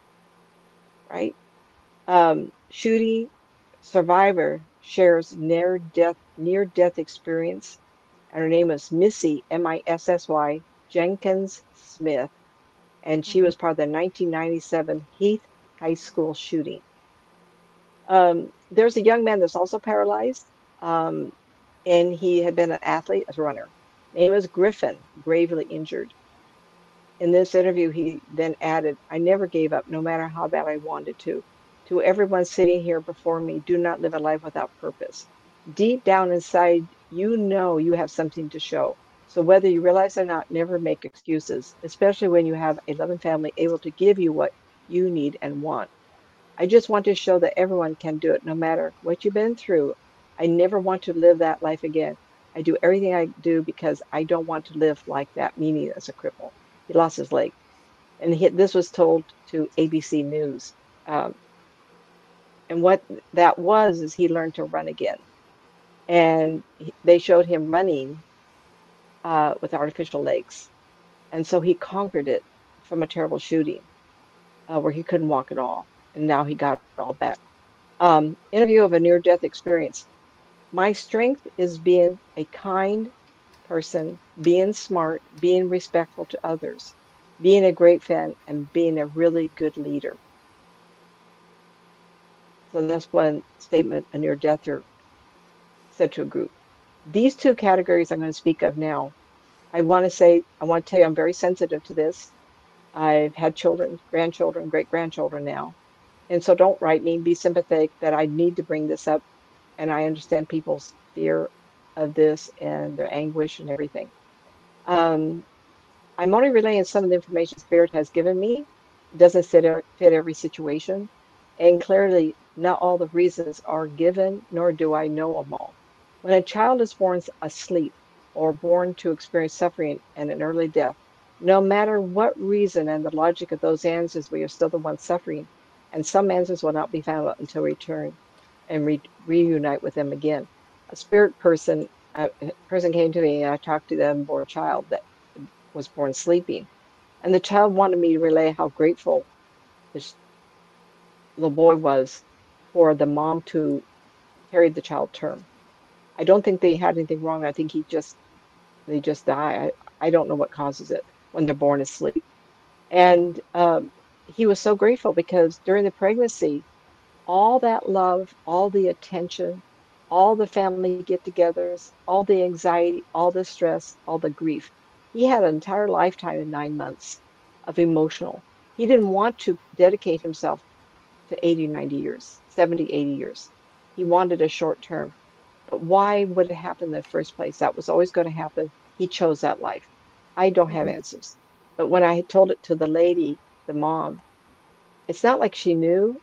S2: Right? Shooting survivor shares near death experience. And her name is Missy, Missy Jenkins Smith. And she
S1: Hmm.
S2: was part of the 1997 Heath High School shooting. There's a young man that's also paralyzed, um, and he had been an athlete, a runner. Name was Griffin, gravely injured. In this interview, he then added, I never gave up, no matter how bad I wanted to. To everyone sitting here before me, do not live a life without purpose. Deep down inside, you know you have something to show. So whether you realize or not, never make excuses, especially when you have a loving family able to give you what you need and want. I just want to show that everyone can do it no matter what you've been through. I never want to live that life again. I do everything I do because I don't want to live like that, meaning as a cripple. He lost his leg. And this was told to ABC News. Um, and what that was is he learned to run again. And they showed him running with artificial legs. And so he conquered it from a terrible shooting where he couldn't walk at all. And now he got it all back. Interview of a near death experience. My strength is being a kind person, being smart, being respectful to others, being a great fan, and being a really good leader. So that's one statement a near deather said to a group. These 2 categories I'm going to speak of now, I want to tell you, I'm very sensitive to this. I've had children, grandchildren, great grandchildren now. And so don't write me, be sympathetic that I need to bring this up. And I understand people's fear of this and their anguish and everything. Um, I'm only relaying some of the information Spirit has given me. It doesn't fit every situation. And clearly, not all the reasons are given, nor do I know them all. When a child is born asleep or born to experience suffering and an early death, no matter what reason and the logic of those answers, we are still the ones suffering, and some answers will not be found out until we return and reunite with them again. A spirit person, a person came to me, and I talked to them for a child that was born sleeping, and the child wanted me to relay how grateful this little boy was for the mom to carry the child term. I don't think they had anything wrong. I think they just die. I don't know what causes it when they're born asleep. And he was so grateful because during the pregnancy, all that love, all the attention, all the family get-togethers, all the anxiety, all the stress, all the grief. He had an entire lifetime in 9 months of emotional. He didn't want to dedicate himself to 80, 90 years, 70, 80 years. He wanted a short term. But why would it happen in the first place? That was always going to happen. He chose that life. I don't have
S1: Mhm.
S2: answers. But when I told it to the lady, the mom, it's not like she knew,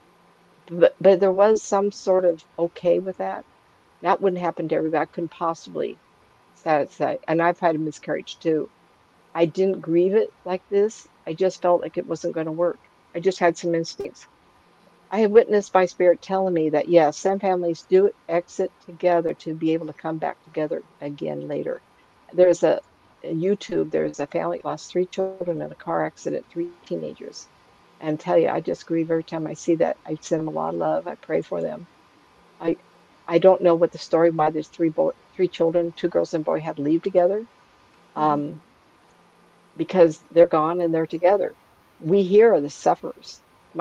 S2: but there was some sort of okay with that. That wouldn't happen to everybody. I couldn't possibly satisfy. And I've had a miscarriage too. I didn't grieve it like this. I just felt like it wasn't going to work. I just had some instincts. I have witnessed by spirit telling me that yes, some families do exit together to be able to come back together again later. There's a YouTube, there's a family lost three children in a car accident, three teenagers. And tell you, I just grieve every time I see that. I send them a lot of love. I pray for them. I I don't know what the story why there's three children, two girls and a boy had to leave together.
S1: Mhm.
S2: Um, because they're gone and they're together. We here are the sufferers.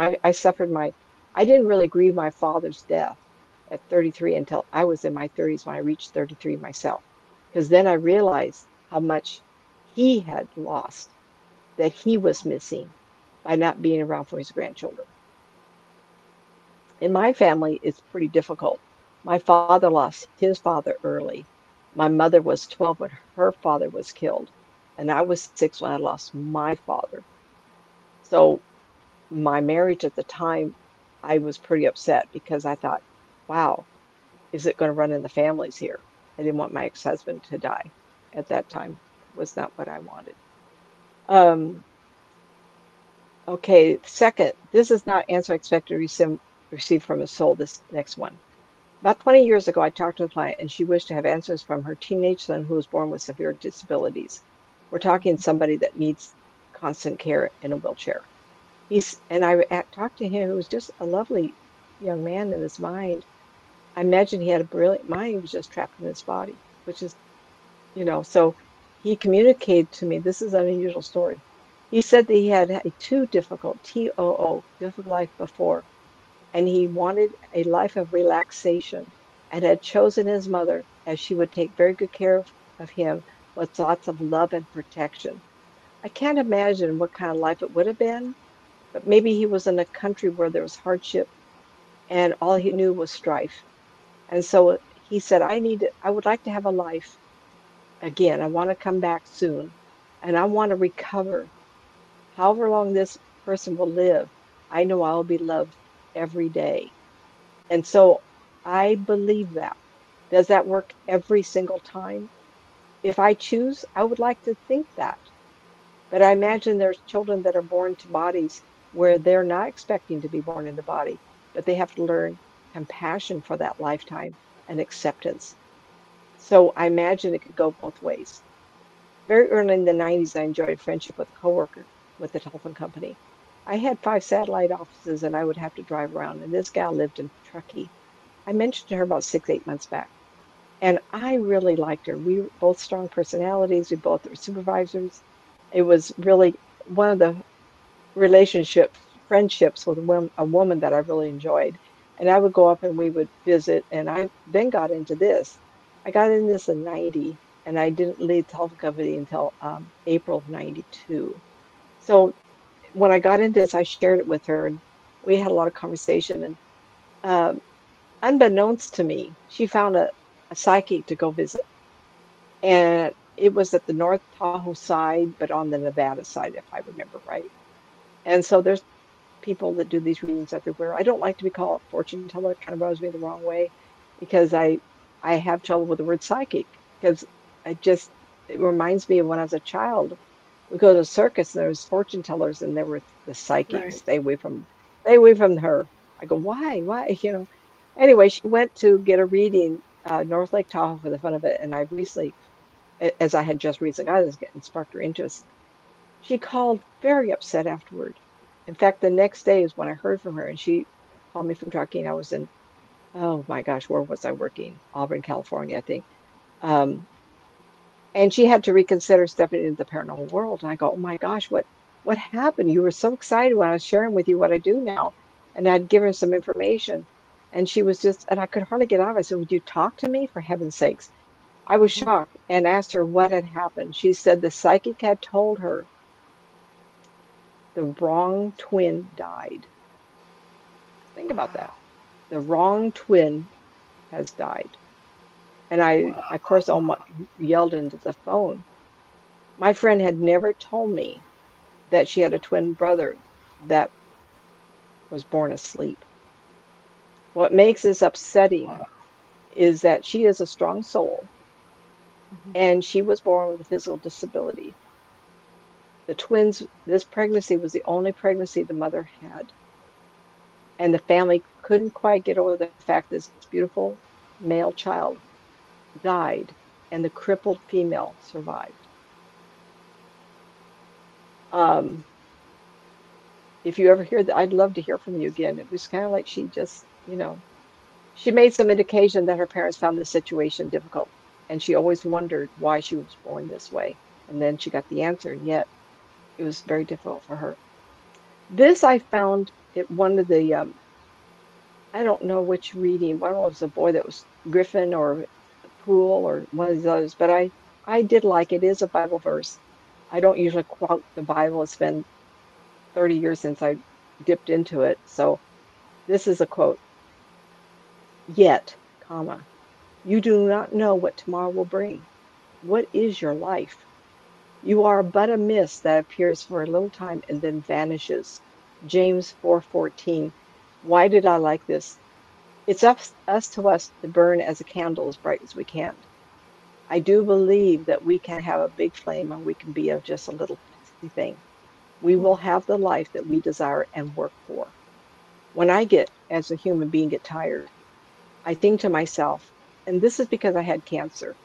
S2: I didn't really grieve my father's death at 33 until I was in my 30s when I reached 33 myself. Because then I realized how much he had lost, that he was missing by not being around for his grandchildren. In my family, it's pretty difficult. My father lost his father early. My mother was 12 when her father was killed, and I was 6 when I lost my father. So my marriage at the time, I was pretty upset because I thought, wow, is it going to run in the families here? I didn't want my ex-husband to die at that time. Was not what I wanted. Um, okay, second, this is not answer I expect to receive from a soul, this next one. About 20 years ago, I talked to a client and she wished to have answers from her teenage son who was born with severe disabilities. We're talking somebody that needs constant care in a wheelchair. Talked to him, who was just a lovely young man in his mind. I imagine he had a brilliant mind. He was just trapped in his body, which is, so he communicated to me. This is an unusual story. He said that he had a too difficult, TOO, difficult life before, and he wanted a life of relaxation and had chosen his mother as she would take very good care of him with lots of love and protection. I can't imagine what kind of life it would have been, but maybe he was in a country where there was hardship and all he knew was strife. And so he said, I would like to have a life again. I want to come back soon and I want to recover. However long this person will live, I know I'll be loved every day. And so I believe that. Does that work every single time? If I choose, I would like to think that. But I imagine there's children that are born to bodies where they're not expecting to be born in the body, but they have to learn compassion for that lifetime and acceptance. So I imagine it could go both ways. Very early in the 90s, I enjoyed a friendship with a coworker with the telephone company. I had 5 satellite offices and I would have to drive around, and this gal lived in Truckee. I mentioned to her about 6, 8 months back, and I really liked her. We were both strong personalities. We both were supervisors. It was really one of the friendships with a woman that I really enjoyed. And I would go up and we would visit. And I then got into this. I got into this in 90, and I didn't leave the telephone company until April of 92. So when I got into this, I shared it with her, and we had a lot of conversation. And um, unbeknownst to me, she found a psychic to go visit. And it was at the North Tahoe side, but on the Nevada side, if I remember right. And so there's people that do these readings everywhere. I don't like to be called a fortune teller. It kind of rubs me the wrong way because I have trouble with the word psychic because it reminds me of when I was a child. We go to a circus and there was fortune tellers and there were the psychics.
S1: Right.
S2: Stay away from her. I go, why? Why? Anyway, she went to get a reading, North Lake Tahoe for the fun of it. And I recently, as I had just recently got this, getting sparked her interest. She called very upset afterward. In fact, the next day is when I heard from her, and she called me from trucking. I was in, oh my gosh, where was I working? Auburn, California, I think. Um, and she had to reconsider stepping into the paranormal world. And I go, oh my gosh, what happened? You were so excited when I was sharing with you what I do now, and I'd given her some information. And she was just, and I could hardly get out of it. I said, would you talk to me for heaven's sakes? I was
S1: Mhm.
S2: shocked and asked her what had happened. She said the psychic had told her the wrong twin died. Think about that.
S1: Wow.
S2: The wrong twin has died. And of course, almost yelled into the phone. My friend had never told me that she had a twin brother that was born asleep. What makes this upsetting
S1: Wow.
S2: is that she is a strong soul
S1: Mhm.
S2: and she was born with a physical disability. The twins, this pregnancy was the only pregnancy the mother had. And the family couldn't quite get over the fact this beautiful male child died and the crippled female survived. Um, if you ever hear that, I'd love to hear from you again. It was kind of like she just, she made some indication that her parents found the situation difficult, and she always wondered why she was born this way. And then she got the answer, and yet it was very difficult for her. This I found at one of the, I don't know which reading, one was a boy that was Griffin or Poole or one of those, but I did like it. It is a Bible verse. I don't usually quote the Bible. It's been 30 years since I dipped into it. So this is a quote. Yet, comma, you do not know what tomorrow will bring. What is your life? You are but a mist that appears for a little time and then vanishes. James 4:14. Why did I like this? It's us to burn as a candle as bright as we can. I do believe that we can have a big flame and we can be of just a little pixie thing. We will
S1: Mhm.
S2: have the life that we desire and work for. When I get, as a human being, get tired, I think to myself, and this is because I had cancer.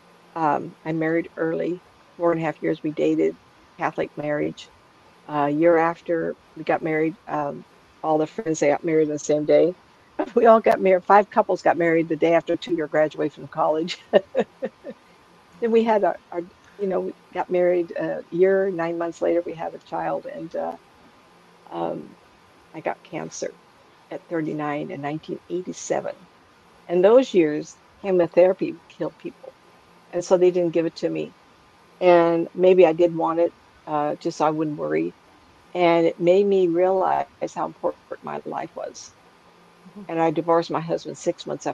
S2: I married early, 4.5 years we dated, Catholic marriage. A year after we got married, all the friends they got married on the same day. We all got married. 5 couples got married the day after 2 year graduation from college. Then we had we got married a year, 9 months later, we had a child, and um, I got cancer at 39 in 1987. And those years, chemotherapy killed people. And so they didn't give it to me. And maybe I did want it, just so I wouldn't worry. And it made me realize how important my life was.
S1: Mhm.
S2: And I divorced my husband 6 months after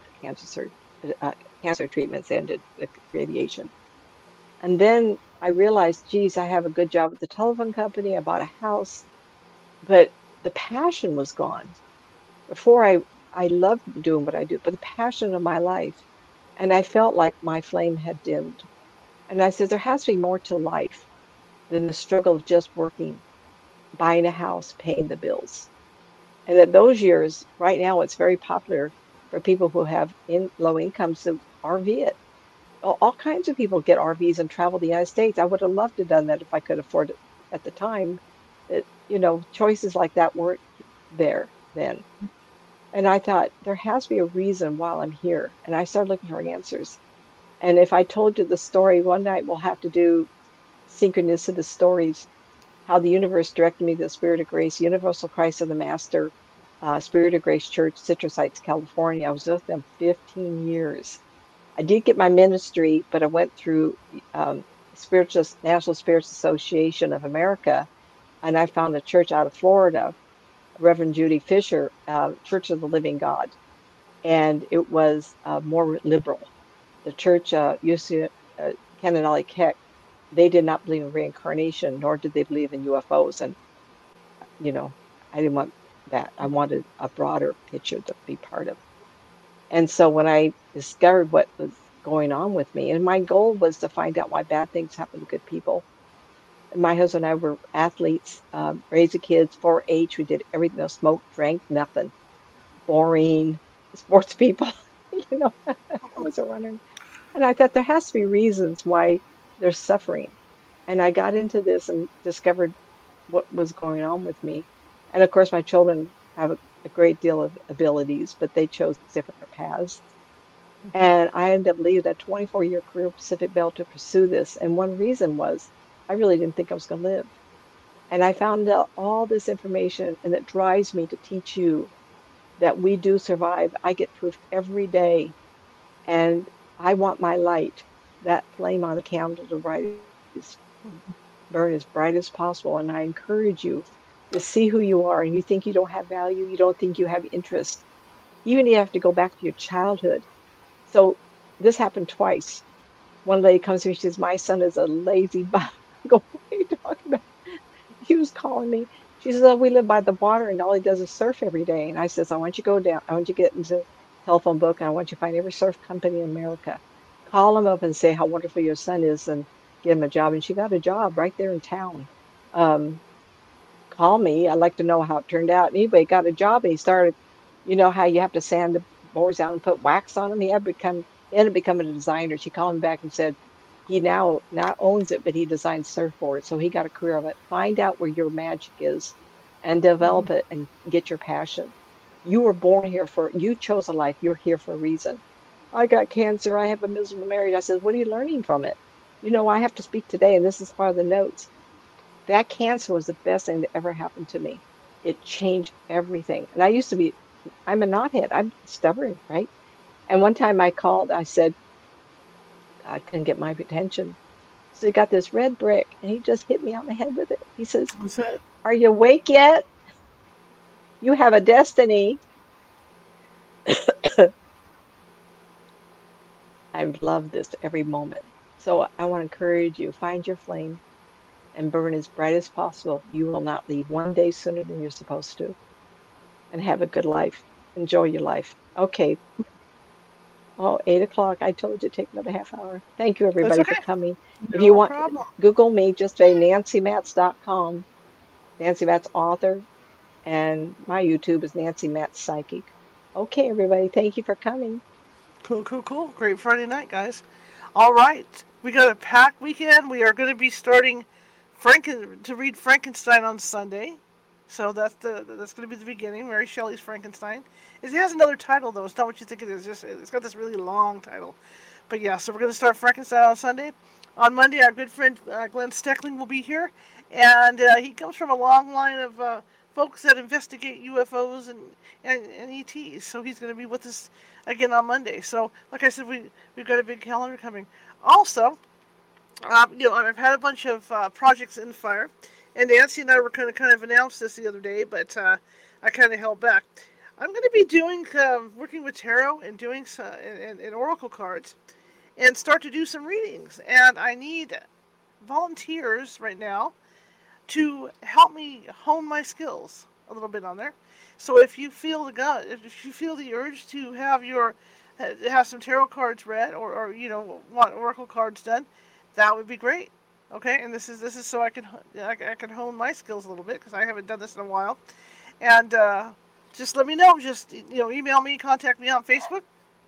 S2: cancer treatments ended, the radiation. And then I realized, geez, I have a good job at the telephone company. I bought a house, but the passion was gone. Before I loved doing what I do, but the passion of my life, and I felt like my flame had dimmed. And I said, there has to be more to life than the struggle of just working, buying a house, paying the bills. And that those years, right now, it's very popular for people who have low incomes to RV it. All kinds of people get RVs and travel the United States. I would have loved to have done that if I could afford it at the time. Choices like that weren't there then. And I thought there has to be a reason while I'm here. And I started looking for answers. And if I told you the story one night, we'll have to do synchronicity stories, how the universe directed me to the Spirit of Grace, Universal Christ of the Master, Spirit of Grace Church, Citrus Heights, California. I was with them 15 years. I did get my ministry, but I went through Spiritual National Spirits Association of America, and I found a church out of Florida, Reverend Judy Fisher, Church of the Living God, and it was more liberal. The church, UC, Kenneth Keck, they did not believe in reincarnation, nor did they believe in UFOs. And you know, I didn't want that. I wanted a broader picture to be part of. And so when I discovered what was going on with me, and my goal was to find out why bad things happen to good people. And my husband and I were athletes, raising kids, 4-H. We did everything, no smoke, drank, nothing. Boring sports people, you know. I was a runner. And I thought there has to be reasons why they're suffering. And I got into this and discovered what was going on with me. And of course, my children have a great deal of abilities, but they chose different paths.
S1: Mhm.
S2: And I ended up leaving a 24-year career at Pacific Bell to pursue this. And one reason was I really didn't think I was going to live. And I found out all this information, and it drives me to teach you that we do survive. I get proof every day, and I want my light, that flame on the candle, to burn as bright as possible. And I encourage you to see who you are. And you think you don't have value, you don't think you have interest. Even you have to go back to your childhood. So this happened twice. One lady comes to me, she says, "My son is a lazy bum." I go, "What are you talking about?" He was calling me. She says, "Oh, we live by the water and all he does is surf every day." And I says, "I want you to go down. I want you to get into telephone book and I want you to find every surf company in America. Call them up and say how wonderful your son is and give him a job." And she got a job right there in town. Um, Call me. I'd like to know how it turned out. Anyway, got a job and he started, you know how you have to sand the boards out and put wax on them? He ended up becoming a designer. She called me back and said he now not owns it, but he designs surfboards. So he got a career of it. Find out where your magic is and
S1: Mhm.
S2: develop it and get your passion. You were born here you chose a life. You're here for a reason. I got cancer. I have a miserable marriage. I said, what are you learning from it? You know, I have to speak today, and this is part of the notes. That cancer was the best thing that ever happened to me. It changed everything. And I'm a knothead. I'm stubborn, right? And one time I called, I said, God couldn't get my attention. So he got this red brick and he just hit me on the head with it. He says,
S1: That's it.
S2: "Are you awake yet? You have a destiny." I've loved this every moment. So I want to encourage you, find your flame and burn as bright as possible. You will not leave one day sooner than you're supposed to, and have a good life. Enjoy your life. Okay. Oh, 8 o'clock. I told you to take another half hour. Thank you,
S1: That's
S2: everybody, for
S1: okay.
S2: coming. If you
S1: No
S2: want,
S1: problem.
S2: Google me, just say nancymatz.com, Nancy Matz author, and my YouTube is Nancy Matz Psychic. Okay, everybody, thank you for coming.
S1: Cool, cool, cool. Great Friday night, guys. All right. We got a packed weekend. We are going to be starting to read Frankenstein on Sunday. So that's going to be the beginning. Mary Shelley's Frankenstein. It has another title though. It's not what you think it is. It's got this really long title. But yeah, so we're going to start Frankenstein on Sunday. On Monday, our good friend Glenn Steckling will be here, and he comes from a long line of folks that investigate UFOs and ETs. So he's going to be with us again on Monday. So, like I said, we've got a big calendar coming. Also, I've had a bunch of projects in fire, and Nancy and I were kind of announced this the other day, but I kind of held back. I'm going to be doing working with tarot and doing and oracle cards, and start to do some readings. And I need volunteers right now to help me hone my skills a little bit on there. So if you feel the urge to have some tarot cards read, or want oracle cards done, that would be great. Okay, and this is so I can hone my skills a little bit because I haven't done this in a while. And just let me know. Just email me, contact me on Facebook,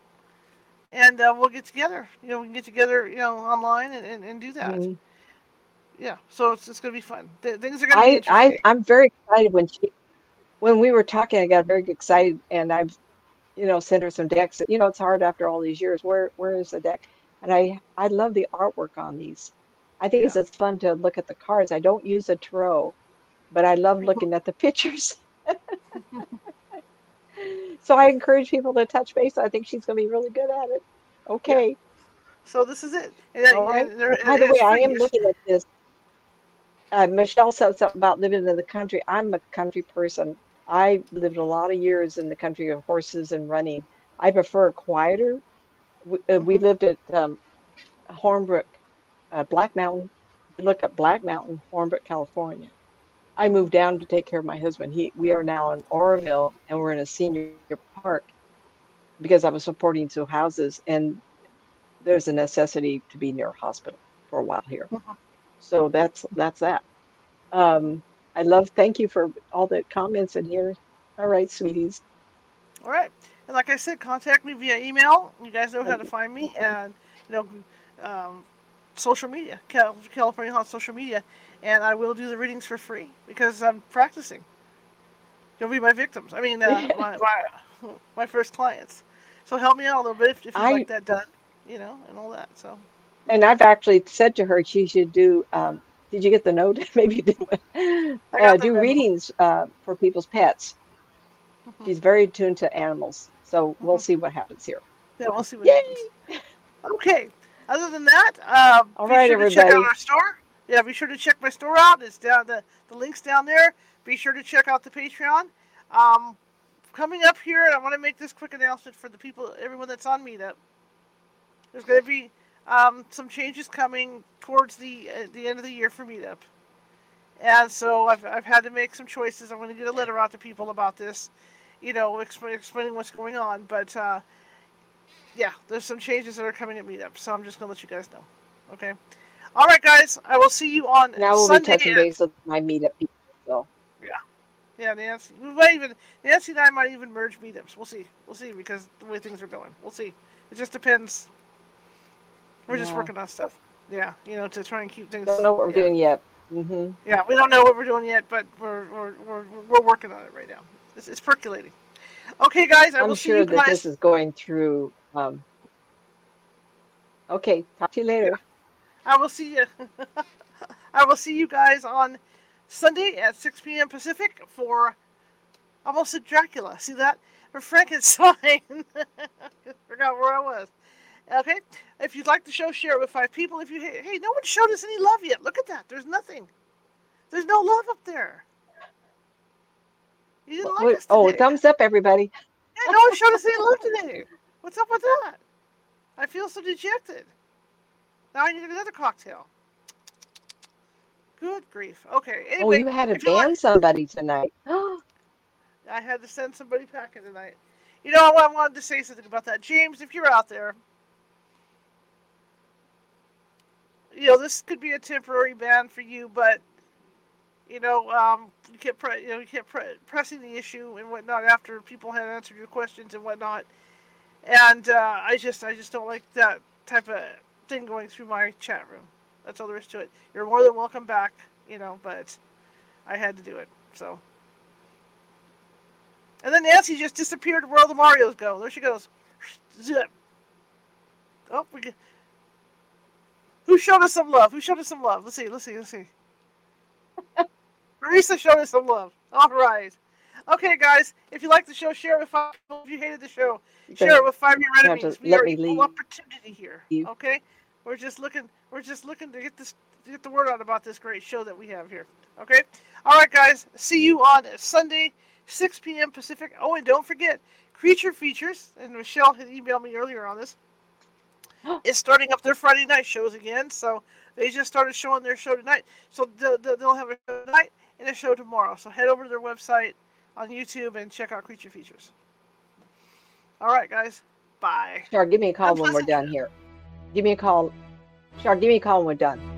S1: and we'll get together. We can get together, online and do that.
S2: Mm.
S1: Yeah, so it's gonna be fun. Things are gonna be interesting.
S2: I'm very excited when we were talking, I got very excited and I've, sent her some decks. It's hard after all these years. Where is the deck? And I love the artwork on these. I think
S1: Yeah.
S2: it's fun to look at the cards. I don't use a tarot, but I love looking at the pictures. So I encourage people to touch base. I think she's going to be really good at it.
S1: Yeah.
S2: Okay.
S1: So this is it,
S2: All right.
S1: and
S2: By the way,
S1: it's
S2: I
S1: free.
S2: am looking at this. Michelle said something about living in the country. I'm a country person. I lived a lot of years in the country of horses and running. I prefer quieter. We
S1: Hmm.
S2: lived at Hornbrook, Black Mountain. Look up Black Mountain, Hornbrook, California. I moved down to take care of my husband. We are now in Oroville, and we're in a senior park because I was supporting two houses, and there's a necessity to be near a hospital for a while here.
S1: Mhm.
S2: So that's that. I thank you for all the comments in here. All right, sweeties.
S1: All right. And like I said, contact me via email. You guys know how
S2: Um,
S1: to find me, and you know, um, social media, California Hot social media, and I will do the readings for free because I'm practicing. You'll be my victims. I mean, my first clients. So help me out a little bit if you'd like
S2: I
S1: that done, and all that. So
S2: and I've actually said to her she should do. Did you get the note? Maybe
S1: I got the
S2: do
S1: memo.
S2: readings for people's pets.
S1: Mhm,
S2: She's very attuned to animals, so we'll
S1: mhm.
S2: see what happens here.
S1: Yeah, we'll see what
S2: Yay!
S1: happens. Okay. Other than that,
S2: All
S1: be
S2: right,
S1: sure to check out
S2: everybody.
S1: our store. Yeah, be sure to check my store out. It's down the links down there. Be sure to check out the Patreon. Um, Coming up here, I want to make this quick announcement for the people, everyone that's on Meetup. There's going to be some changes coming towards the end of the year for Meetup, and so I've had to make some choices. I'm going to get a letter out to people about this, explaining what's going on. But yeah, there's some changes that are coming at Meetup, so I'm just going to let you guys know. Okay. All right, guys. I will see you on
S2: And I will be
S1: Sunday.
S2: touching base with my meetup people. So,
S1: Yeah, yeah, Nancy. We might even Nancy and I might even merge meetups. We'll see. We'll see because the way things are going. We'll see. It just depends. We're just
S2: yeah,
S1: working on stuff. Yeah, to try and keep
S2: don't
S1: things.
S2: know what we're
S1: Yeah,
S2: doing yet. Hmm.
S1: yeah. We don't know what we're doing yet, but we're working on it right now. It's percolating. Okay, guys. I
S2: I'm
S1: will see you
S2: sure that this
S1: guys.
S2: is going through. Okay, talk to you
S1: Yeah,
S2: later.
S1: I will see you. I will see you guys on Sunday at 6 p.m. Pacific for almost said Dracula. See that? For Frankenstein. Forgot where I was. Okay? If you'd like the show, share it with 5 people. If you hey, no one showed us any love yet. Look at that. There's nothing. There's no love up there. You didn't like us
S2: Oh,
S1: today.
S2: thumbs up, everybody.
S1: Yeah, no one showed us any love today. What's up with that? I feel so dejected. Now I need another cocktail. Good grief. Okay.
S2: Oh,
S1: Anyway,
S2: you had to
S1: if you like,
S2: ban somebody tonight.
S1: I had to send somebody packing tonight. I wanted to say something about that. James, if you're out there, this could be a temporary ban for you, but you kept pressing the issue and whatnot after people had answered your questions and whatnot, and I just don't like that type of thing going through my chat room. That's all there is to it. You're more than welcome back, but I had to do it. So, and then Nancy just disappeared where all the Mario's go. There she goes. Zip. Oh, who showed us some love? Who showed us some love? Let's see. Let's see. Let's see. Marisa showed us some love. All right. Okay, guys. If you like the show, share it with 5 people. If you hated the show,
S2: You're
S1: share
S2: gonna
S1: it with 5 of your
S2: have to
S1: enemies. We
S2: let
S1: are
S2: me
S1: equal
S2: leave.
S1: opportunity here. Okay. We're just looking. We're just looking to get the word out about this great show that we have here. Okay. All right, guys. See you on Sunday, 6 p.m. Pacific. Oh, and don't forget Creature Features. And Michelle had emailed me earlier on this. Is starting up their Friday night shows again. So they just started showing their show tonight. So they'll have a show tonight and a show tomorrow. So head over to their website on YouTube and check out Creature Features. All right, guys. Bye.
S2: Char, give me a call when we're
S1: Unpleasant.
S2: done here. Give me a call. Char, give me a call when we're done.